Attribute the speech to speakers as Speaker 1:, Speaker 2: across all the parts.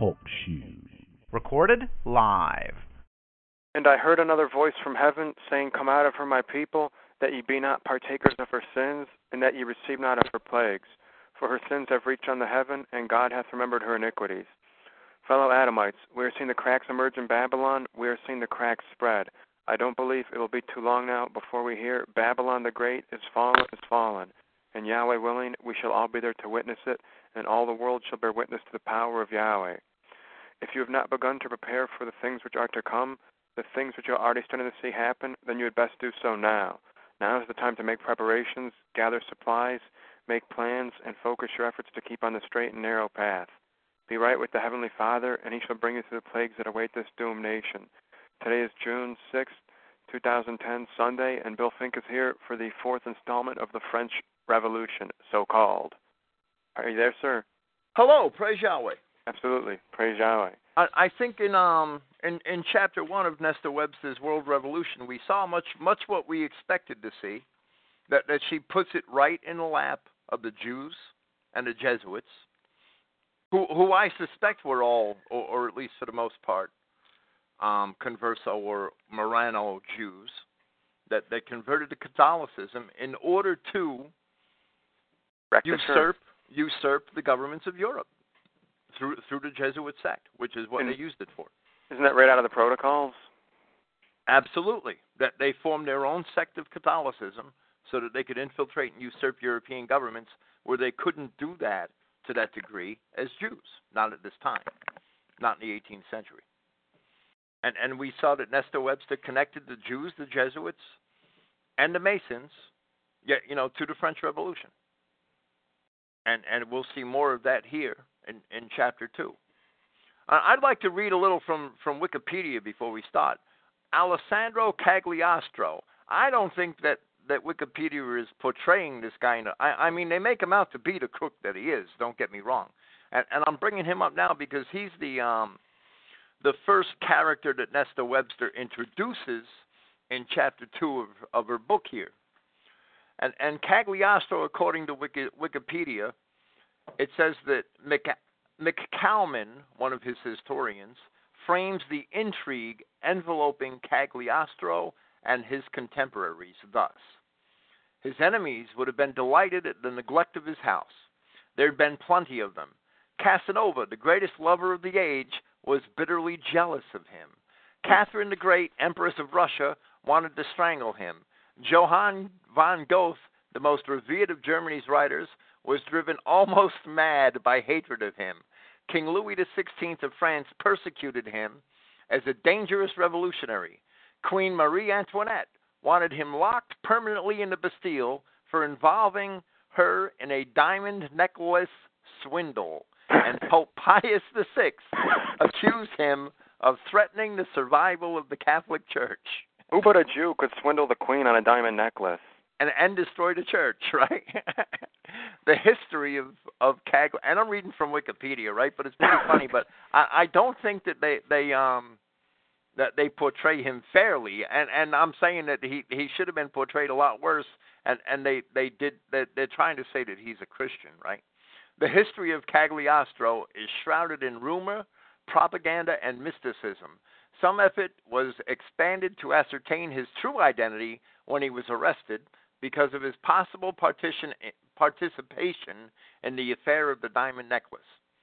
Speaker 1: Talk Show. Recorded live.
Speaker 2: And I heard another voice from heaven saying, Come out of her, my people, that ye be not partakers of her sins, and that ye receive not of her plagues. For her sins have reached unto heaven, and God hath remembered her iniquities. Fellow Adamites, we are seeing the cracks emerge in Babylon. We are seeing the cracks spread. I don't believe it will be too long now before we hear Babylon the Great is fallen. And Yahweh willing, we shall all be there to witness it, and all the world shall bear witness to the power of Yahweh. If you have not begun to prepare for the things which are to come, the things which you are already starting to see happen, then you had best do so now. Now is the time to make preparations, gather supplies, make plans, and focus your efforts to keep on the straight and narrow path. Be right with the Heavenly Father, and He shall bring you through the plagues that await this doomed nation. Today is June 6th, 2010, Sunday, and Bill Fink is here for the fourth installment of the French Revolution, so-called. Are you there, sir?
Speaker 3: Hello, praise Yahweh.
Speaker 2: Absolutely, praise Yahweh.
Speaker 3: I think in chapter 1 of Nesta Webster's World Revolution, we saw much what we expected to see, that she puts it right in the lap of the Jews and the Jesuits, who I suspect were all, or at least for the most part, Converso or Marrano Jews that converted to Catholicism in order to usurp the governments of Europe through the Jesuit sect, which is what they used it for.
Speaker 2: Isn't that right out of the Protocols?
Speaker 3: Absolutely. That they formed their own sect of Catholicism so that they could infiltrate and usurp European governments where they couldn't do that to that degree as Jews, not at this time, not in the 18th century. And we saw that Nesta Webster connected the Jews, the Jesuits, and the Masons, to the French Revolution. And we'll see more of that here in chapter 2. I'd like to read a little from Wikipedia before we start. Alessandro Cagliostro. I don't think that Wikipedia is portraying this guy. I mean, they make him out to be the crook that he is. Don't get me wrong. And I'm bringing him up now because he's the first character that Nesta Webster introduces in chapter 2 of her book here. And Cagliostro, according to Wikipedia, it says that McCalman, one of his historians, frames the intrigue enveloping Cagliostro and his contemporaries thus. His enemies would have been delighted at the neglect of his house. There had been plenty of them. Casanova, the greatest lover of the age, was bitterly jealous of him. Catherine the Great, Empress of Russia, wanted to strangle him. Johann von Goethe, the most revered of Germany's writers, was driven almost mad by hatred of him. King Louis XVI of France persecuted him as a dangerous revolutionary. Queen Marie Antoinette wanted him locked permanently in the Bastille for involving her in a diamond necklace swindle. And Pope Pius VI accused him of threatening the survival of the Catholic Church.
Speaker 2: Who but a Jew could swindle the queen on a diamond necklace?
Speaker 3: And destroy the church, right? The history of Cagliostro, and I'm reading from Wikipedia, right? But it's pretty funny. But I don't think that they portray him fairly, and I'm saying that he should have been portrayed a lot worse. And they're trying to say that he's a Christian, right? The history of Cagliostro is shrouded in rumor, propaganda, and mysticism. Some effort was expanded to ascertain his true identity when he was arrested because of his possible participation in the affair of the diamond necklace.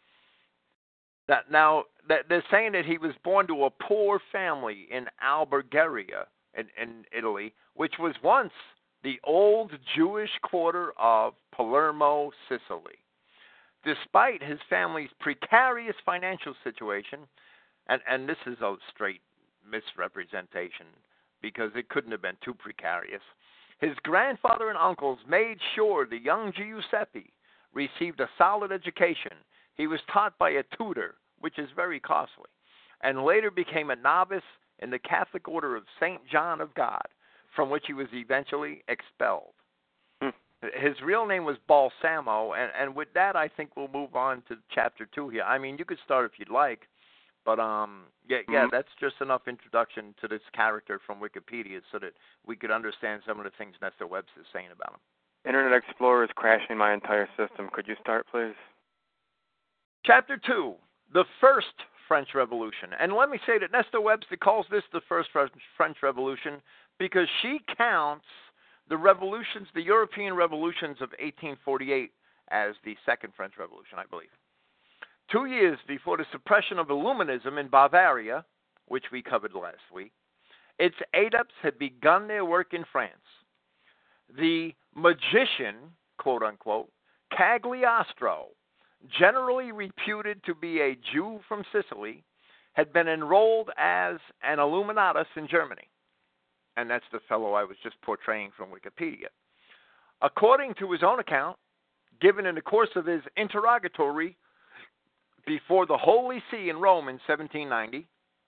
Speaker 3: Now, they're saying that he was born to a poor family in Albergaria in Italy, which was once the old Jewish quarter of Palermo, Sicily. Despite his family's precarious financial situation, and this is a straight misrepresentation because it couldn't have been too precarious, his grandfather and uncles made sure the young Giuseppe received a solid education. He was taught by a tutor, which is very costly, and later became a novice in the Catholic Order of St. John of God, from which he was eventually expelled. His real name was Balsamo, and with that, I think we'll move on to chapter 2 here. I mean, you could start if you'd like, but that's just enough introduction to this character from Wikipedia so that we could understand some of the things Nesta Webster's saying about him.
Speaker 2: Internet Explorer is crashing my entire system. Could you start, please?
Speaker 3: Chapter 2, the first French Revolution. And let me say that Nesta Webster calls this the first French Revolution because she counts the revolutions, the European revolutions of 1848 as the second French Revolution, I believe. 2 years before the suppression of Illuminism in Bavaria, which we covered last week, its adepts had begun their work in France. The magician, quote-unquote, Cagliostro, generally reputed to be a Jew from Sicily, had been enrolled as an Illuminatus in Germany. And that's the fellow I was just portraying from Wikipedia. According to his own account, given in the course of his interrogatory before the Holy See in Rome in 1790,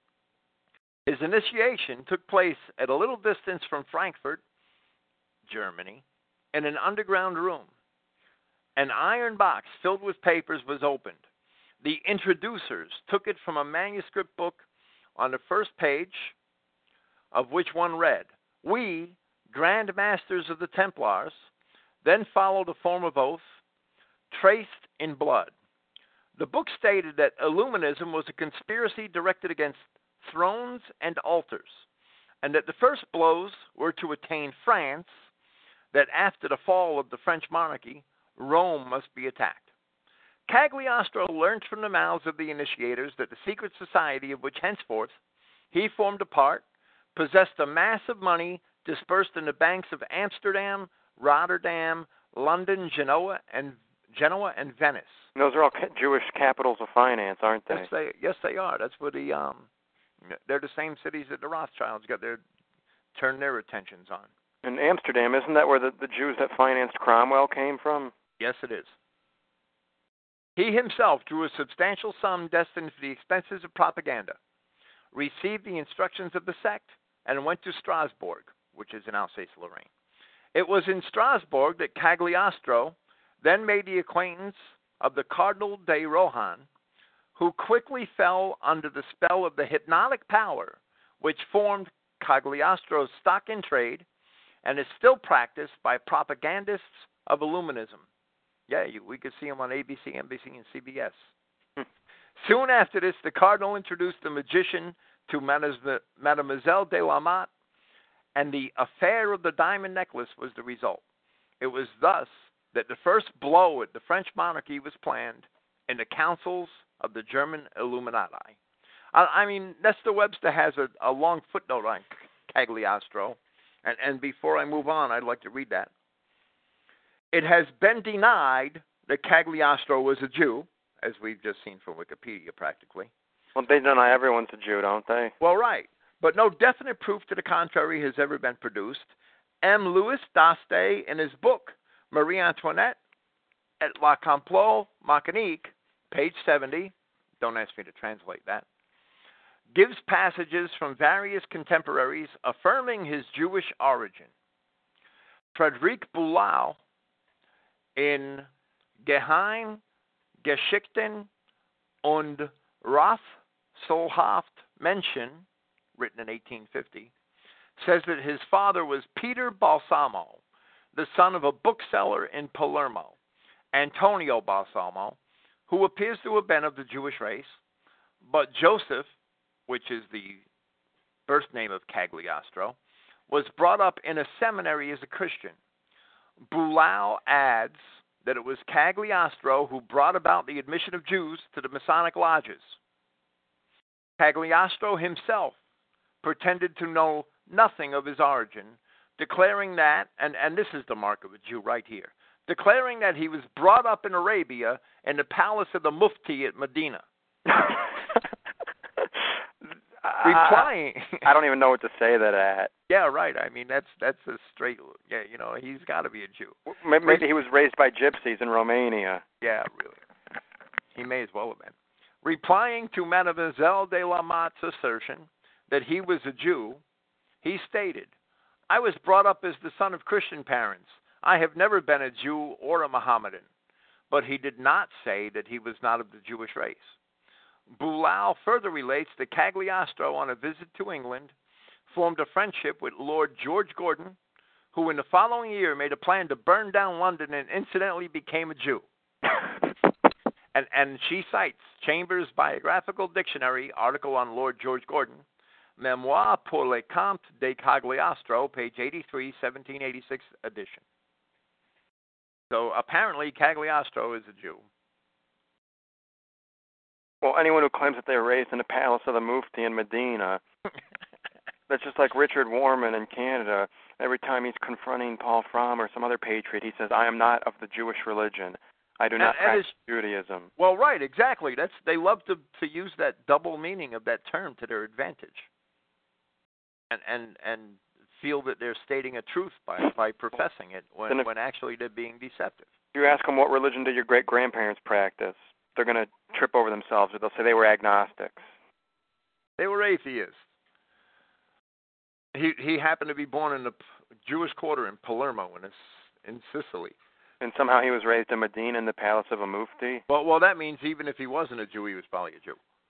Speaker 3: his initiation took place at a little distance from Frankfurt, Germany, in an underground room. An iron box filled with papers was opened. The introducers took it from a manuscript book on the first page, of which one read, "We, Grand Masters of the Templars," then followed a form of oath, "traced in blood." The book stated that Illuminism was a conspiracy directed against thrones and altars, and that the first blows were to attain France, that after the fall of the French monarchy, Rome must be attacked. Cagliostro learned from the mouths of the initiators that the secret society of which henceforth he formed a part possessed a mass of money dispersed in the banks of Amsterdam, Rotterdam, London, Genoa, and Venice.
Speaker 2: And those are all Jewish capitals of finance, aren't they?
Speaker 3: Yes, they are. That's where they're the same cities that the Rothschilds turned their attentions on.
Speaker 2: And Amsterdam, isn't that where the Jews that financed Cromwell came from?
Speaker 3: Yes, it is. He himself drew a substantial sum destined for the expenses of propaganda, received the instructions of the sect, and went to Strasbourg, which is in Alsace-Lorraine. It was in Strasbourg that Cagliostro then made the acquaintance of the Cardinal de Rohan, who quickly fell under the spell of the hypnotic power which formed Cagliostro's stock in trade and is still practiced by propagandists of Illuminism. Yeah, we could see him on ABC, NBC, and CBS. Soon after this, the Cardinal introduced the magician to Mademoiselle de la Motte, and the affair of the diamond necklace was the result. It was thus that the first blow at the French monarchy was planned in the councils of the German Illuminati. I mean, Nesta Webster has a long footnote on Cagliostro, and before I move on, I'd like to read that. It has been denied that Cagliostro was a Jew, as we've just seen from Wikipedia practically.
Speaker 2: Well, they deny everyone's a Jew, don't they?
Speaker 3: Well, right. But no definite proof to the contrary has ever been produced. M. Louis Daste, in his book, Marie Antoinette et la complot mécanique, page 70, don't ask me to translate that, gives passages from various contemporaries affirming his Jewish origin. Friedrich Bulau, in Geheim Geschichten und Rathsolhaft Menschen, written in 1850, says that his father was Peter Balsamo, the son of a bookseller in Palermo, Antonio Balsamo, who appears to have been of the Jewish race, but Joseph, which is the birth name of Cagliostro, was brought up in a seminary as a Christian. Bulau adds that it was Cagliostro who brought about the admission of Jews to the Masonic lodges. Cagliostro himself pretended to know nothing of his origin, declaring that, and this is the mark of a Jew right here, declaring that he was brought up in Arabia in the palace of the Mufti at Medina. Replying,
Speaker 2: I don't even know what to say to that.
Speaker 3: Yeah, right. I mean, that's a straight. Yeah, you know, he's got to be a Jew.
Speaker 2: Maybe he was raised by gypsies in Romania.
Speaker 3: Yeah, really. He may as well have been. Replying to Mademoiselle de la Motte's assertion that he was a Jew, he stated, "I was brought up as the son of Christian parents. I have never been a Jew or a Mohammedan." But he did not say that he was not of the Jewish race. Bulau further relates that Cagliostro, on a visit to England, formed a friendship with Lord George Gordon, who in the following year made a plan to burn down London and incidentally became a Jew. And she cites Chambers' Biographical Dictionary article on Lord George Gordon, Memoir pour le Comte de Cagliostro, page 83, 1786 edition. So apparently Cagliostro is a Jew.
Speaker 2: Well, anyone who claims that they were raised in the palace of the Mufti in Medina, that's just like Richard Warman in Canada. Every time he's confronting Paul Fromm or some other patriot, he says, I am not of the Jewish religion. I do not practice Judaism.
Speaker 3: Well, right, exactly. They love to use that double meaning of that term to their advantage. And feel that they're stating a truth by professing it when actually they're being deceptive.
Speaker 2: If you ask them what religion did your great-grandparents practice, they're going to trip over themselves, or they'll say they were agnostics.
Speaker 3: They were atheists. He happened to be born in the Jewish quarter in Palermo in Sicily.
Speaker 2: And somehow he was raised in Medina in the palace of a Mufti?
Speaker 3: Well, that means even if he wasn't a Jew, he was probably a Jew.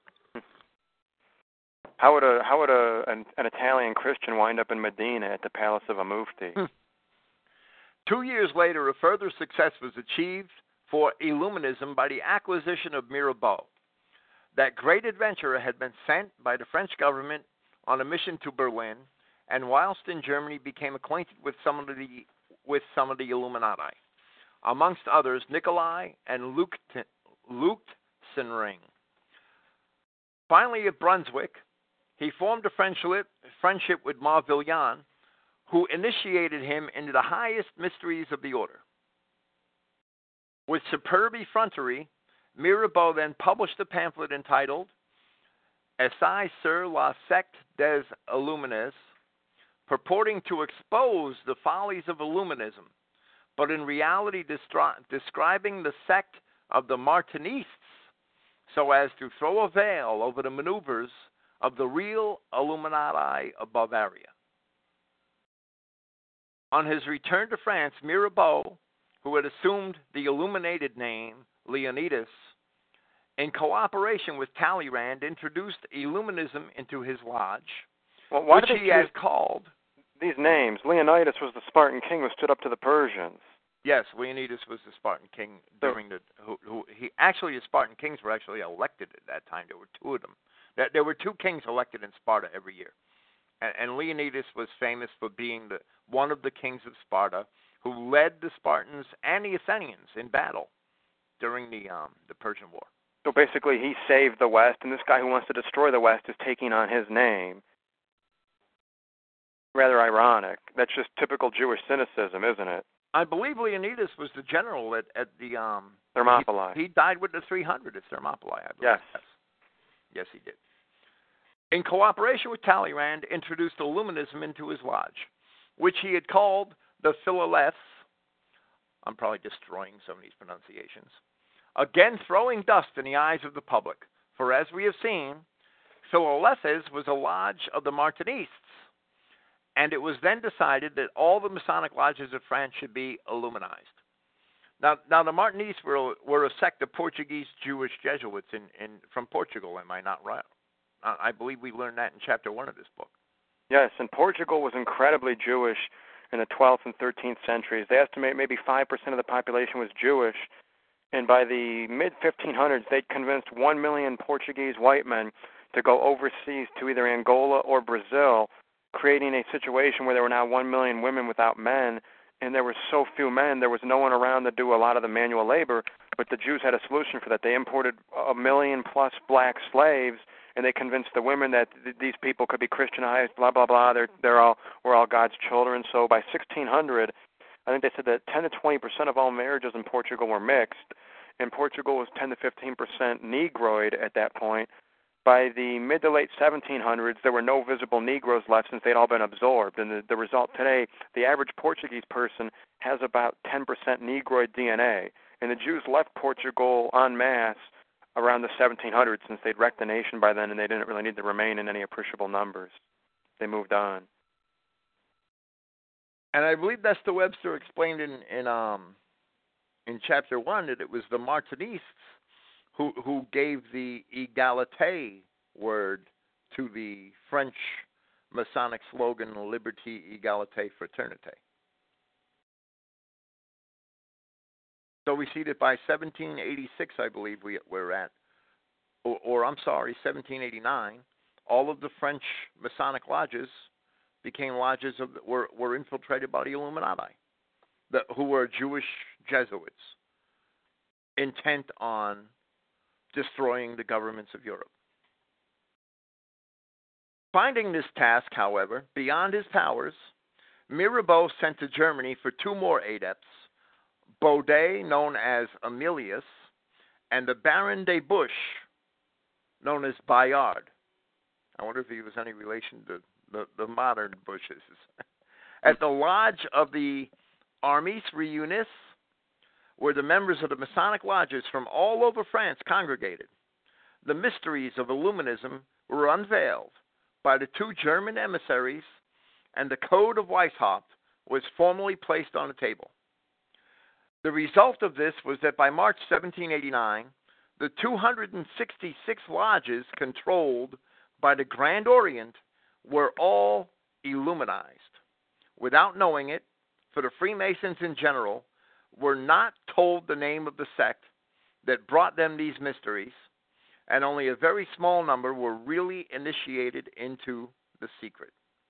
Speaker 2: How would an Italian Christian wind up in Medina at the palace of a Mufti?
Speaker 3: 2 years later, a further success was achieved for Illuminism by the acquisition of Mirabeau. That great adventurer had been sent by the French government on a mission to Berlin, and whilst in Germany became acquainted with some of the Illuminati, amongst others Nicolai and Leuchtenring. Finally, at Brunswick, he formed a friendship with Marvillian, who initiated him into the highest mysteries of the order. With superb effrontery, Mirabeau then published a pamphlet entitled Essai sur la secte des Illuministes, purporting to expose the follies of Illuminism, but in reality describing the sect of the Martinistes so as to throw a veil over the maneuvers of the real Illuminati of Bavaria. On his return to France, Mirabeau, who had assumed the illuminated name Leonidas, in cooperation with Talleyrand, introduced Illuminism into his lodge, which he had called...
Speaker 2: These names. Leonidas was the Spartan king who stood up to the Persians.
Speaker 3: Yes, Leonidas was the Spartan king during the... the Spartan kings were actually elected at that time. There were two of them. There were two kings elected in Sparta every year. And Leonidas was famous for being one of the kings of Sparta who led the Spartans and the Athenians in battle during the Persian War.
Speaker 2: So basically he saved the West, and this guy who wants to destroy the West is taking on his name. Rather ironic. That's just typical Jewish cynicism, isn't it?
Speaker 3: I believe Leonidas was the general at the...
Speaker 2: Thermopylae.
Speaker 3: He died with the 300 at Thermopylae, I believe.
Speaker 2: Yes.
Speaker 3: Yes, he did. In cooperation with Talleyrand, introduced Illuminism into his lodge, which he had called the Philoleths. I'm probably destroying some of these pronunciations. Again, throwing dust in the eyes of the public. For as we have seen, Philoleths was a lodge of the Martinistes, and it was then decided that all the Masonic lodges of France should be Illuminized. Now the Martinistes were a sect of Portuguese Jewish Jesuits from Portugal. Am I not right? I believe we learned that in chapter 1 of this book.
Speaker 2: Yes, and Portugal was incredibly Jewish in the 12th and 13th centuries. They estimate maybe 5% of the population was Jewish, and by the mid-1500s, they'd convinced 1 million Portuguese white men to go overseas to either Angola or Brazil, creating a situation where there were now 1 million women without men, and there were so few men, there was no one around to do a lot of the manual labor, but the Jews had a solution for that. They imported 1 million-plus black slaves, and they convinced the women that these people could be Christianized, blah, blah, blah. We're all God's children. So by 1600, I think they said that 10 to 20% of all marriages in Portugal were mixed, and Portugal was 10 to 15% Negroid at that point. By the mid to late 1700s, there were no visible Negroes left since they'd all been absorbed. And the result today, the average Portuguese person has about 10% Negroid DNA. And the Jews left Portugal en masse around the 1700s since they'd wrecked the nation by then, and they didn't really need to remain in any appreciable numbers. They moved on.
Speaker 3: And I believe that's the Webster explained in chapter 1 that it was the Martinistes who gave the égalité word to the French Masonic slogan, Liberté, Égalité, Fraternité. So we see that by 1786, I believe we're at, or I'm sorry, 1789, all of the French Masonic lodges became lodges were infiltrated by the Illuminati, who were Jewish Jesuits intent on destroying the governments of Europe. Finding this task, however, beyond his powers, Mirabeau sent to Germany for 2 more adepts, Baudet, known as Emilius, and the Baron de Buch, known as Bayard. I wonder if he was any relation to the modern Bushes. At the lodge of the Armis Réunis, where the members of the Masonic lodges from all over France congregated, the mysteries of Illuminism were unveiled by the 2 German emissaries, and the Code of Weishaupt was formally placed on the table. The result of this was that by March 1789, the 266 lodges controlled by the Grand Orient were all Illuminized. Without knowing it, for the Freemasons in general were not told the name of the sect that brought them these mysteries, and only a very small number were really initiated into the secret.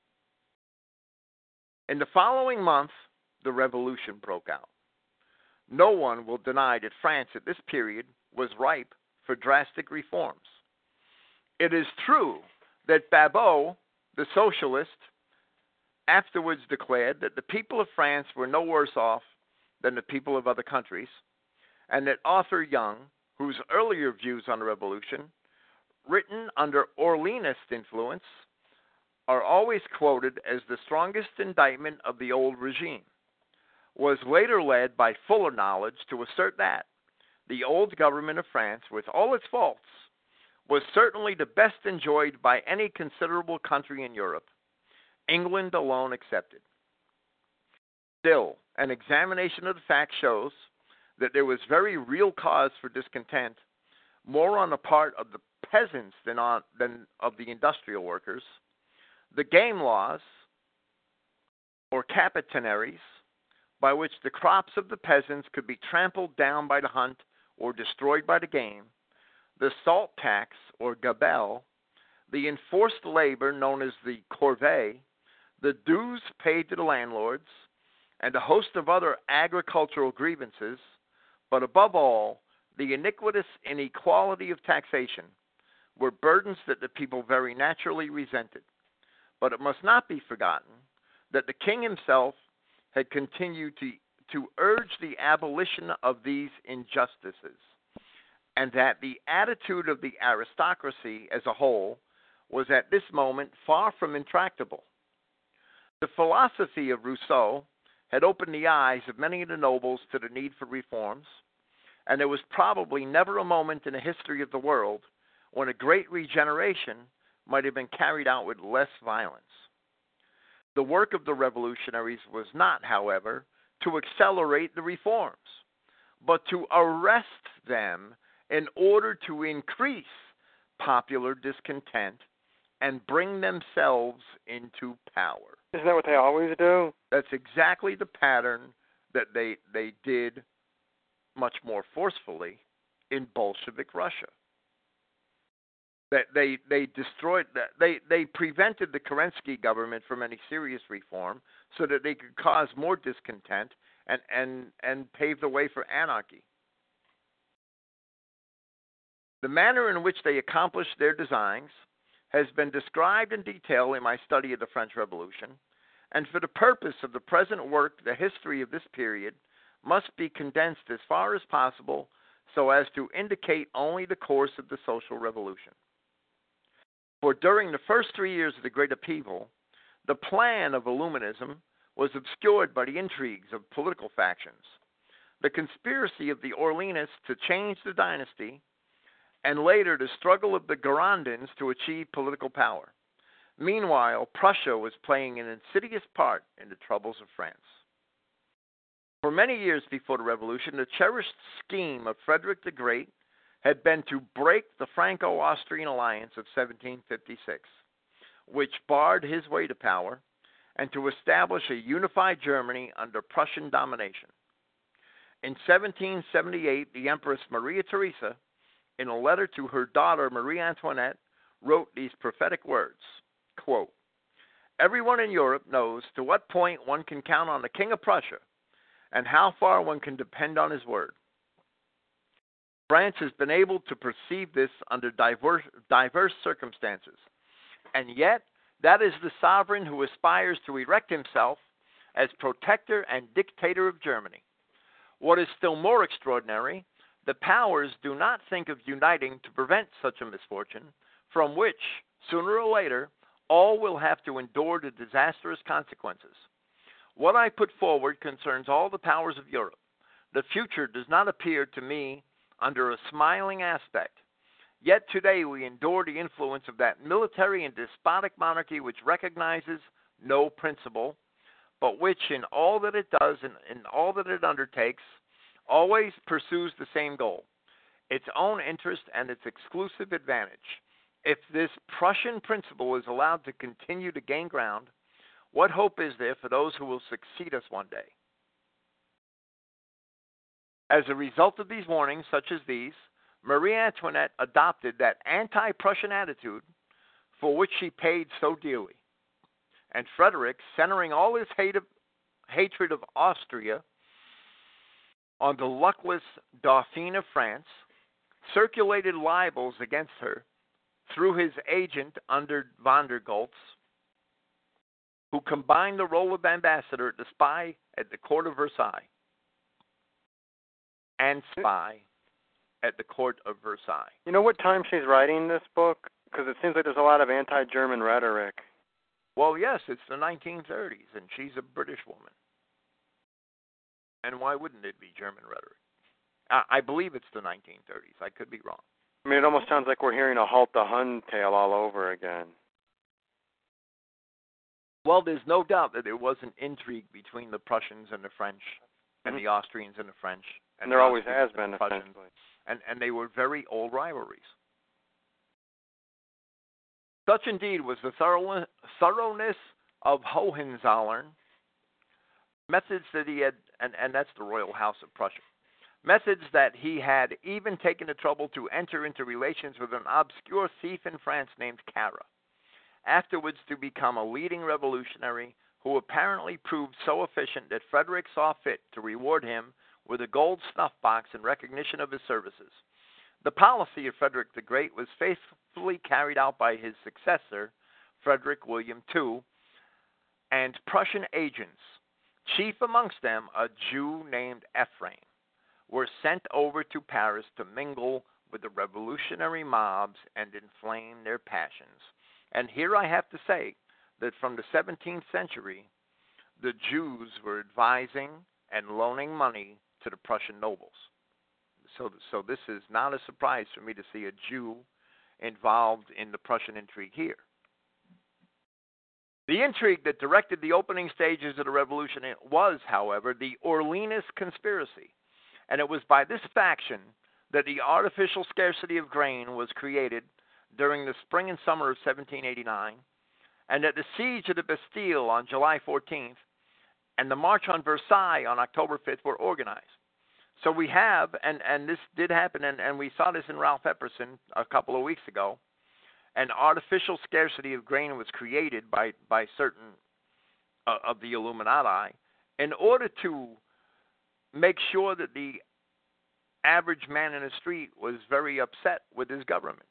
Speaker 3: In the following month, the revolution broke out. No one will deny that France at this period was ripe for drastic reforms. It is true that Babot, the socialist, afterwards declared that the people of France were no worse off than the people of other countries, and that Arthur Young, whose earlier views on the revolution, written under Orleanist influence, are always quoted as the strongest indictment of the old regime, was later led by fuller knowledge to assert that the old government of France, with all its faults, was certainly the best enjoyed by any considerable country in Europe, England alone excepted. Still, an examination of the facts shows that there was very real cause for discontent, more on the part of the peasants than of the industrial workers. The game laws, or capitaneries, by which the crops of the peasants could be trampled down by the hunt or destroyed by the game, the salt tax, or gabelle, the enforced labor known as the corvée, the dues paid to the landlords, and a host of other agricultural grievances, but above all, the iniquitous inequality of taxation, were burdens that the people very naturally resented. But it must not be forgotten that the king himself had continued to urge the abolition of these injustices, and that the attitude of the aristocracy as a whole was at this moment far from intractable. The philosophy of Rousseau had opened the eyes of many of the nobles to the need for reforms, and there was probably never a moment in the history of the world when a great regeneration might have been carried out with less violence. The work of the revolutionaries was not, however, to accelerate the reforms, but to arrest them in order to increase popular discontent and bring themselves into power.
Speaker 2: Isn't that what they always do?
Speaker 3: That's exactly the pattern that they did much more forcefully in Bolshevik Russia. That they destroyed that they prevented the Kerensky government from any serious reform so that they could cause more discontent and pave the way for anarchy. The manner in which they accomplished their designs has been described in detail in my study of the French Revolution, and for the purpose of the present work, the history of this period must be condensed as far as possible so as to indicate only the course of the social revolution. For during the first 3 years of the Great Upheaval, the plan of Illuminism was obscured by the intrigues of political factions, the conspiracy of the Orleanists to change the dynasty, and later the struggle of the Girondins to achieve political power. Meanwhile, Prussia was playing an insidious part in the troubles of France. For many years before the Revolution, the cherished scheme of Frederick the Great had been to break the Franco-Austrian alliance of 1756, which barred his way to power, and to establish a unified Germany under Prussian domination. In 1778, the Empress Maria Theresa, in a letter to her daughter Marie Antoinette, wrote these prophetic words, quote, "Everyone in Europe knows to what point one can count on the King of Prussia and how far one can depend on his word. France has been able to perceive this under diverse circumstances, and yet that is the sovereign who aspires to erect himself as protector and dictator of Germany. What is still more extraordinary, the powers do not think of uniting to prevent such a misfortune, from which, sooner or later, all will have to endure the disastrous consequences. What I put forward concerns all the powers of Europe. The future does not appear to me under a smiling aspect. Yet today we endure the influence of that military and despotic monarchy which recognizes no principle, but which in all that it does and in all that it undertakes always pursues the same goal, its own interest and its exclusive advantage. If this Prussian principle is allowed to continue to gain ground, what hope is there for those who will succeed us one day?" As a result of these warnings, such as these, Marie Antoinette adopted that anti-Prussian attitude for which she paid so dearly. And Frederick, centering all his hatred of Austria on the luckless Dauphine of France, circulated libels against her through his agent under von der Goltz, who combined the role of ambassador, the spy at the court of Versailles, and spy at the court of Versailles.
Speaker 2: You know what time she's writing this book? Because it seems like there's a lot of anti-German rhetoric.
Speaker 3: Well, yes, it's the 1930s, and she's a British woman. And why wouldn't it be German rhetoric? I believe it's the 1930s. I could be wrong.
Speaker 2: I mean, it almost sounds like we're hearing a Halt the Hun tale all over again.
Speaker 3: Well, there's no doubt that there was an intrigue between the Prussians and the French, and the Austrians and the French.
Speaker 2: And there always has been, essentially.
Speaker 3: And they were very old rivalries. Such indeed was the thoroughness of Hohenzollern, methods that he had, and that's the Royal House of Prussia, methods that he had even taken the trouble to enter into relations with an obscure thief in France named Cara, afterwards to become a leading revolutionary who apparently proved so efficient that Frederick saw fit to reward him with a gold snuff box in recognition of his services. The policy of Frederick the Great was faithfully carried out by his successor, Frederick William II, and Prussian agents, chief amongst them a Jew named Ephraim, were sent over to Paris to mingle with the revolutionary mobs and inflame their passions. And here I have to say that from the 17th century, the Jews were advising and loaning money to the Prussian nobles. So this is not a surprise for me to see a Jew involved in the Prussian intrigue here. The intrigue that directed the opening stages of the revolution was, however, the Orleanist conspiracy, and it was by this faction that the artificial scarcity of grain was created during the spring and summer of 1789, and that the siege of the Bastille on July 14th and the march on Versailles on October 5th were organized. So we have, and this did happen, and we saw this in Ralph Epperson a couple of weeks ago, an artificial scarcity of grain was created by certain of the Illuminati in order to make sure that the average man in the street was very upset with his government.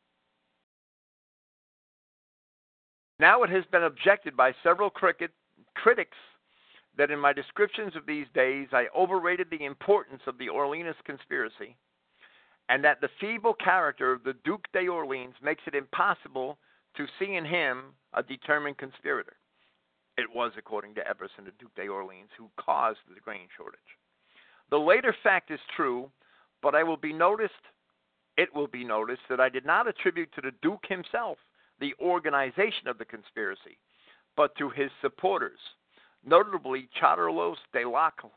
Speaker 3: Now it has been objected by several critics that in my descriptions of these days I overrated the importance of the Orleanist conspiracy, and that the feeble character of the Duc d'Orléans makes it impossible to see in him a determined conspirator. It was, according to Epperson, the Duc d'Orléans who caused the grain shortage. The later fact is true, but it will be noticed that I did not attribute to the Duke himself the organization of the conspiracy, but to his supporters, notably Choderlos de Laclos.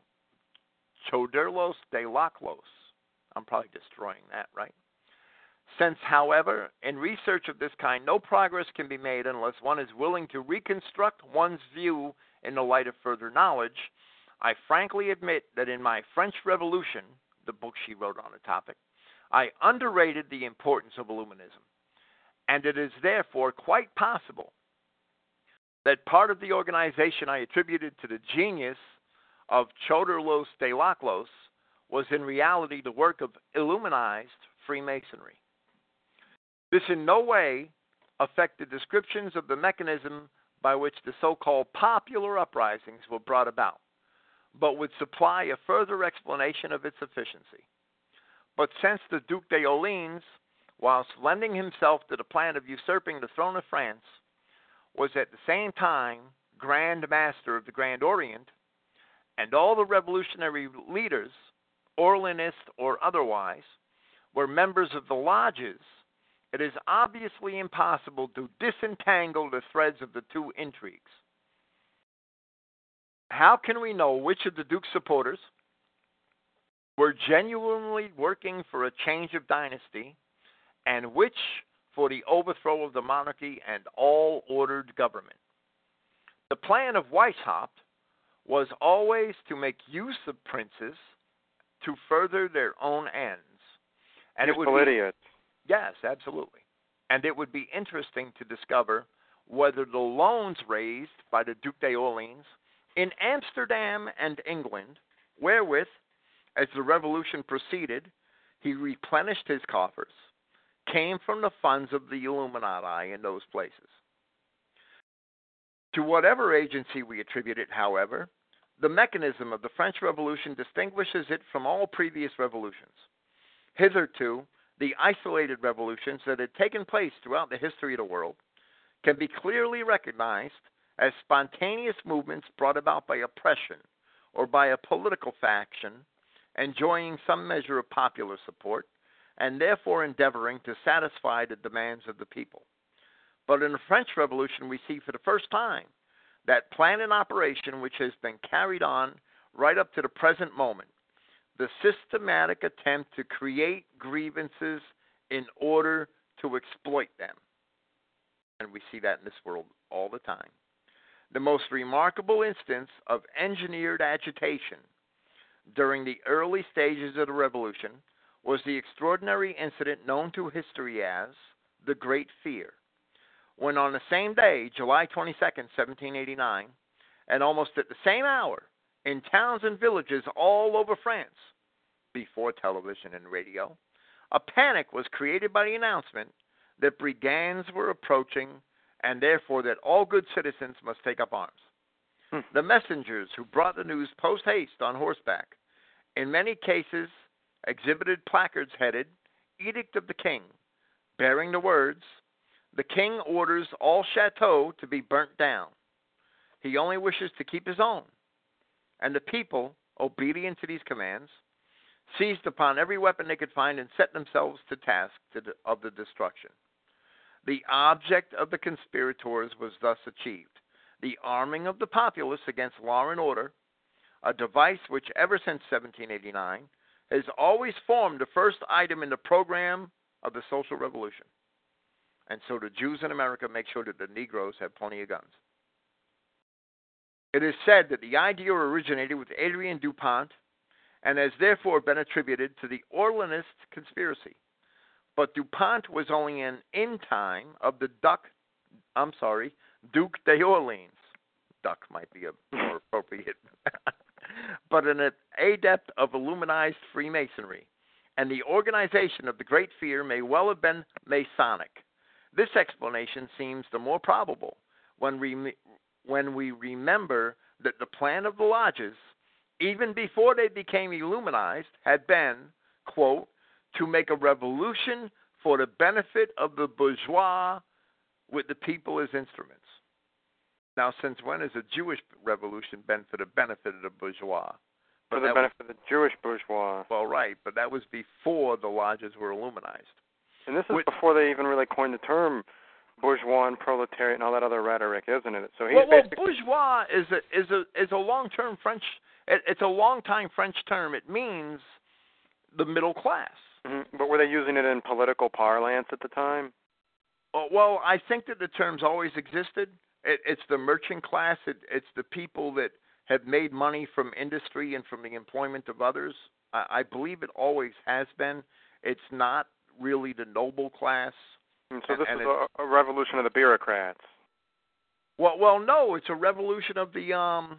Speaker 3: I'm probably destroying that, right? Since, however, in research of this kind, no progress can be made unless one is willing to reconstruct one's view in the light of further knowledge, I frankly admit that in my French Revolution, the book she wrote on the topic, I underrated the importance of Illuminism, and it is therefore quite possible that part of the organization I attributed to the genius of Chodorlos Theolaklos was in reality the work of Illuminized Freemasonry. This in no way affected descriptions of the mechanism by which the so-called popular uprisings were brought about, but would supply a further explanation of its efficiency. But since the Duc d'Orléans, whilst lending himself to the plan of usurping the throne of France, was at the same time Grand Master of the Grand Orient, and all the revolutionary leaders, Orleanist or otherwise, were members of the lodges, it is obviously impossible to disentangle the threads of the two intrigues. How can we know which of the Duke's supporters were genuinely working for a change of dynasty and which for the overthrow of the monarchy and all-ordered government? The plan of Weishaupt was always to make use of princes to further their own ends. And it would be
Speaker 2: idiots.
Speaker 3: Yes, absolutely. And it would be interesting to discover whether the loans raised by the Duc d'Orléans in Amsterdam and England, wherewith, as the revolution proceeded, he replenished his coffers, came from the funds of the Illuminati in those places. To whatever agency we attribute it, however, the mechanism of the French Revolution distinguishes it from all previous revolutions. Hitherto, the isolated revolutions that had taken place throughout the history of the world can be clearly recognized as spontaneous movements brought about by oppression or by a political faction enjoying some measure of popular support and therefore endeavoring to satisfy the demands of the people. But in the French Revolution, we see for the first time that plan in operation which has been carried on right up to the present moment, the systematic attempt to create grievances in order to exploit them. And we see that in this world all the time. The most remarkable instance of engineered agitation during the early stages of the revolution was the extraordinary incident known to history as the Great Fear, when on the same day, July 22nd, 1789, and almost at the same hour, in towns and villages all over France, before television and radio, a panic was created by the announcement that brigands were approaching and therefore that all good citizens must take up arms. The messengers who brought the news post-haste on horseback, in many cases exhibited placards headed, Edict of the King, bearing the words, "The King orders all chateaux to be burnt down. He only wishes to keep his own." And the people, obedient to these commands, seized upon every weapon they could find and set themselves to task of the destruction. The object of the conspirators was thus achieved, the arming of the populace against law and order, a device which ever since 1789 has always formed the first item in the program of the social revolution. And so the Jews in America make sure that the Negroes have plenty of guns. It is said that the idea originated with Adrien Dupont and has therefore been attributed to the Orleanist conspiracy. But Dupont was only an in-time of the Duc d'Orléans. Duck might be a more appropriate. But an adept of Illuminized Freemasonry, and the organization of the Great Fear may well have been Masonic. This explanation seems the more probable when we remember that the plan of the lodges, even before they became Illuminized, had been, quote, to make a revolution for the benefit of the bourgeois with the people as instruments. Now, since when has a Jewish revolution been for the benefit of the bourgeois?
Speaker 2: For the benefit of the Jewish bourgeois.
Speaker 3: Well, right, but that was before the lodges were Illuminized.
Speaker 2: And this is before they even really coined the term bourgeois and proletariat and all that other rhetoric, isn't it? So he's basically
Speaker 3: bourgeois is a long-term French. It's a long-time French term. It means the middle class.
Speaker 2: Mm-hmm. But were they using it in political parlance at the time?
Speaker 3: Well, I think that the term's always existed. It's the merchant class. It's the people that have made money from industry and from the employment of others. I believe it always has been. It's not really the noble class.
Speaker 2: And so this is a revolution of the bureaucrats.
Speaker 3: Well, no, it's a revolution of the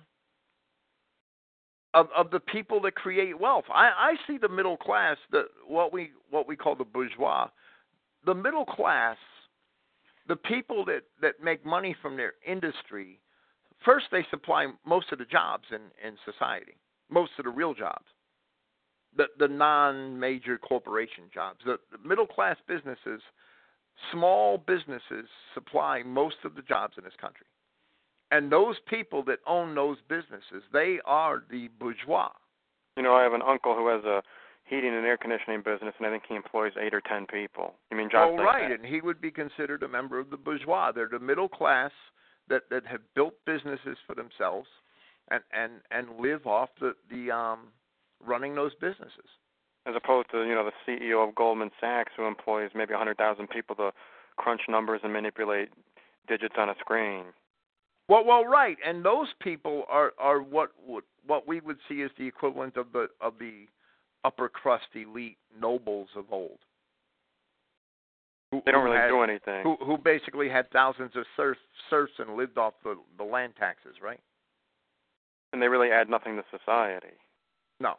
Speaker 3: of the people that create wealth. I see the middle class, what we call the bourgeois, the middle class, the people that make money from their industry. First, they supply most of the jobs in society, most of the real jobs, the non-major corporation jobs. The middle class businesses, small businesses supply most of the jobs in this country. And those people that own those businesses, they are the bourgeois.
Speaker 2: You know, I have an uncle who has a heating and air conditioning business, and I think he employs 8 or 10 people. You mean jobs like
Speaker 3: right,
Speaker 2: that?
Speaker 3: And he would be considered a member of the bourgeois. They're the middle class that have built businesses for themselves and live off the running those businesses.
Speaker 2: As opposed to, the CEO of Goldman Sachs who employs maybe 100,000 people to crunch numbers and manipulate digits on a screen.
Speaker 3: Well, right, and those people are what we would see as the equivalent of the upper crust elite nobles of old.
Speaker 2: They don't really do anything.
Speaker 3: Who basically had thousands of serfs and lived off the land taxes, right?
Speaker 2: And they really add nothing to society.
Speaker 3: No.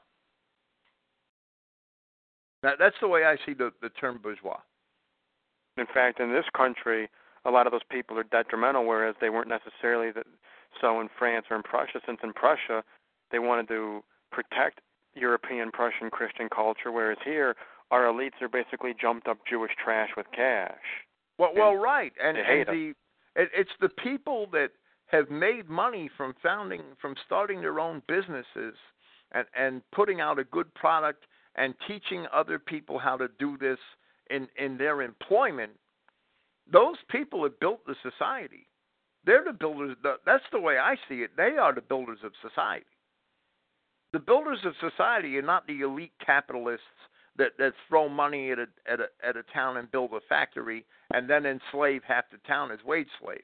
Speaker 3: That's the way I see the term bourgeois.
Speaker 2: In fact, in this country, a lot of those people are detrimental, whereas they weren't necessarily so in France or in Prussia, since in Prussia they wanted to protect European Prussian Christian culture, whereas here our elites are basically jumped up Jewish trash with cash.
Speaker 3: Well, right, and
Speaker 2: it's
Speaker 3: the people that have made money from starting their own businesses and putting out a good product and teaching other people how to do this in their employment. Those people have built the society. They're the builders. That's the way I see it. They are the builders of society. The builders of society are not the elite capitalists that throw money at a town and build a factory and then enslave half the town as wage slaves.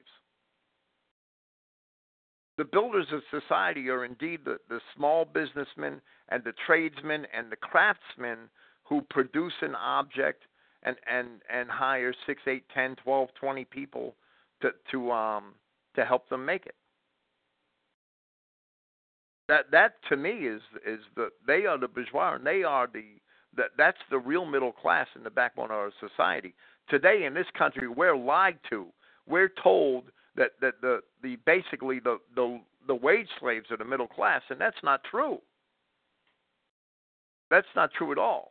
Speaker 3: The builders of society are indeed the small businessmen and the tradesmen and the craftsmen who produce an object and hire 6, 8, 10, 12, 20 people to help them make it. That to me is they are the bourgeois, and they are that's the real middle class and the backbone of our society. Today in this country, we're lied to. We're told that basically the wage slaves are the middle class, and that's not true. That's not true at all.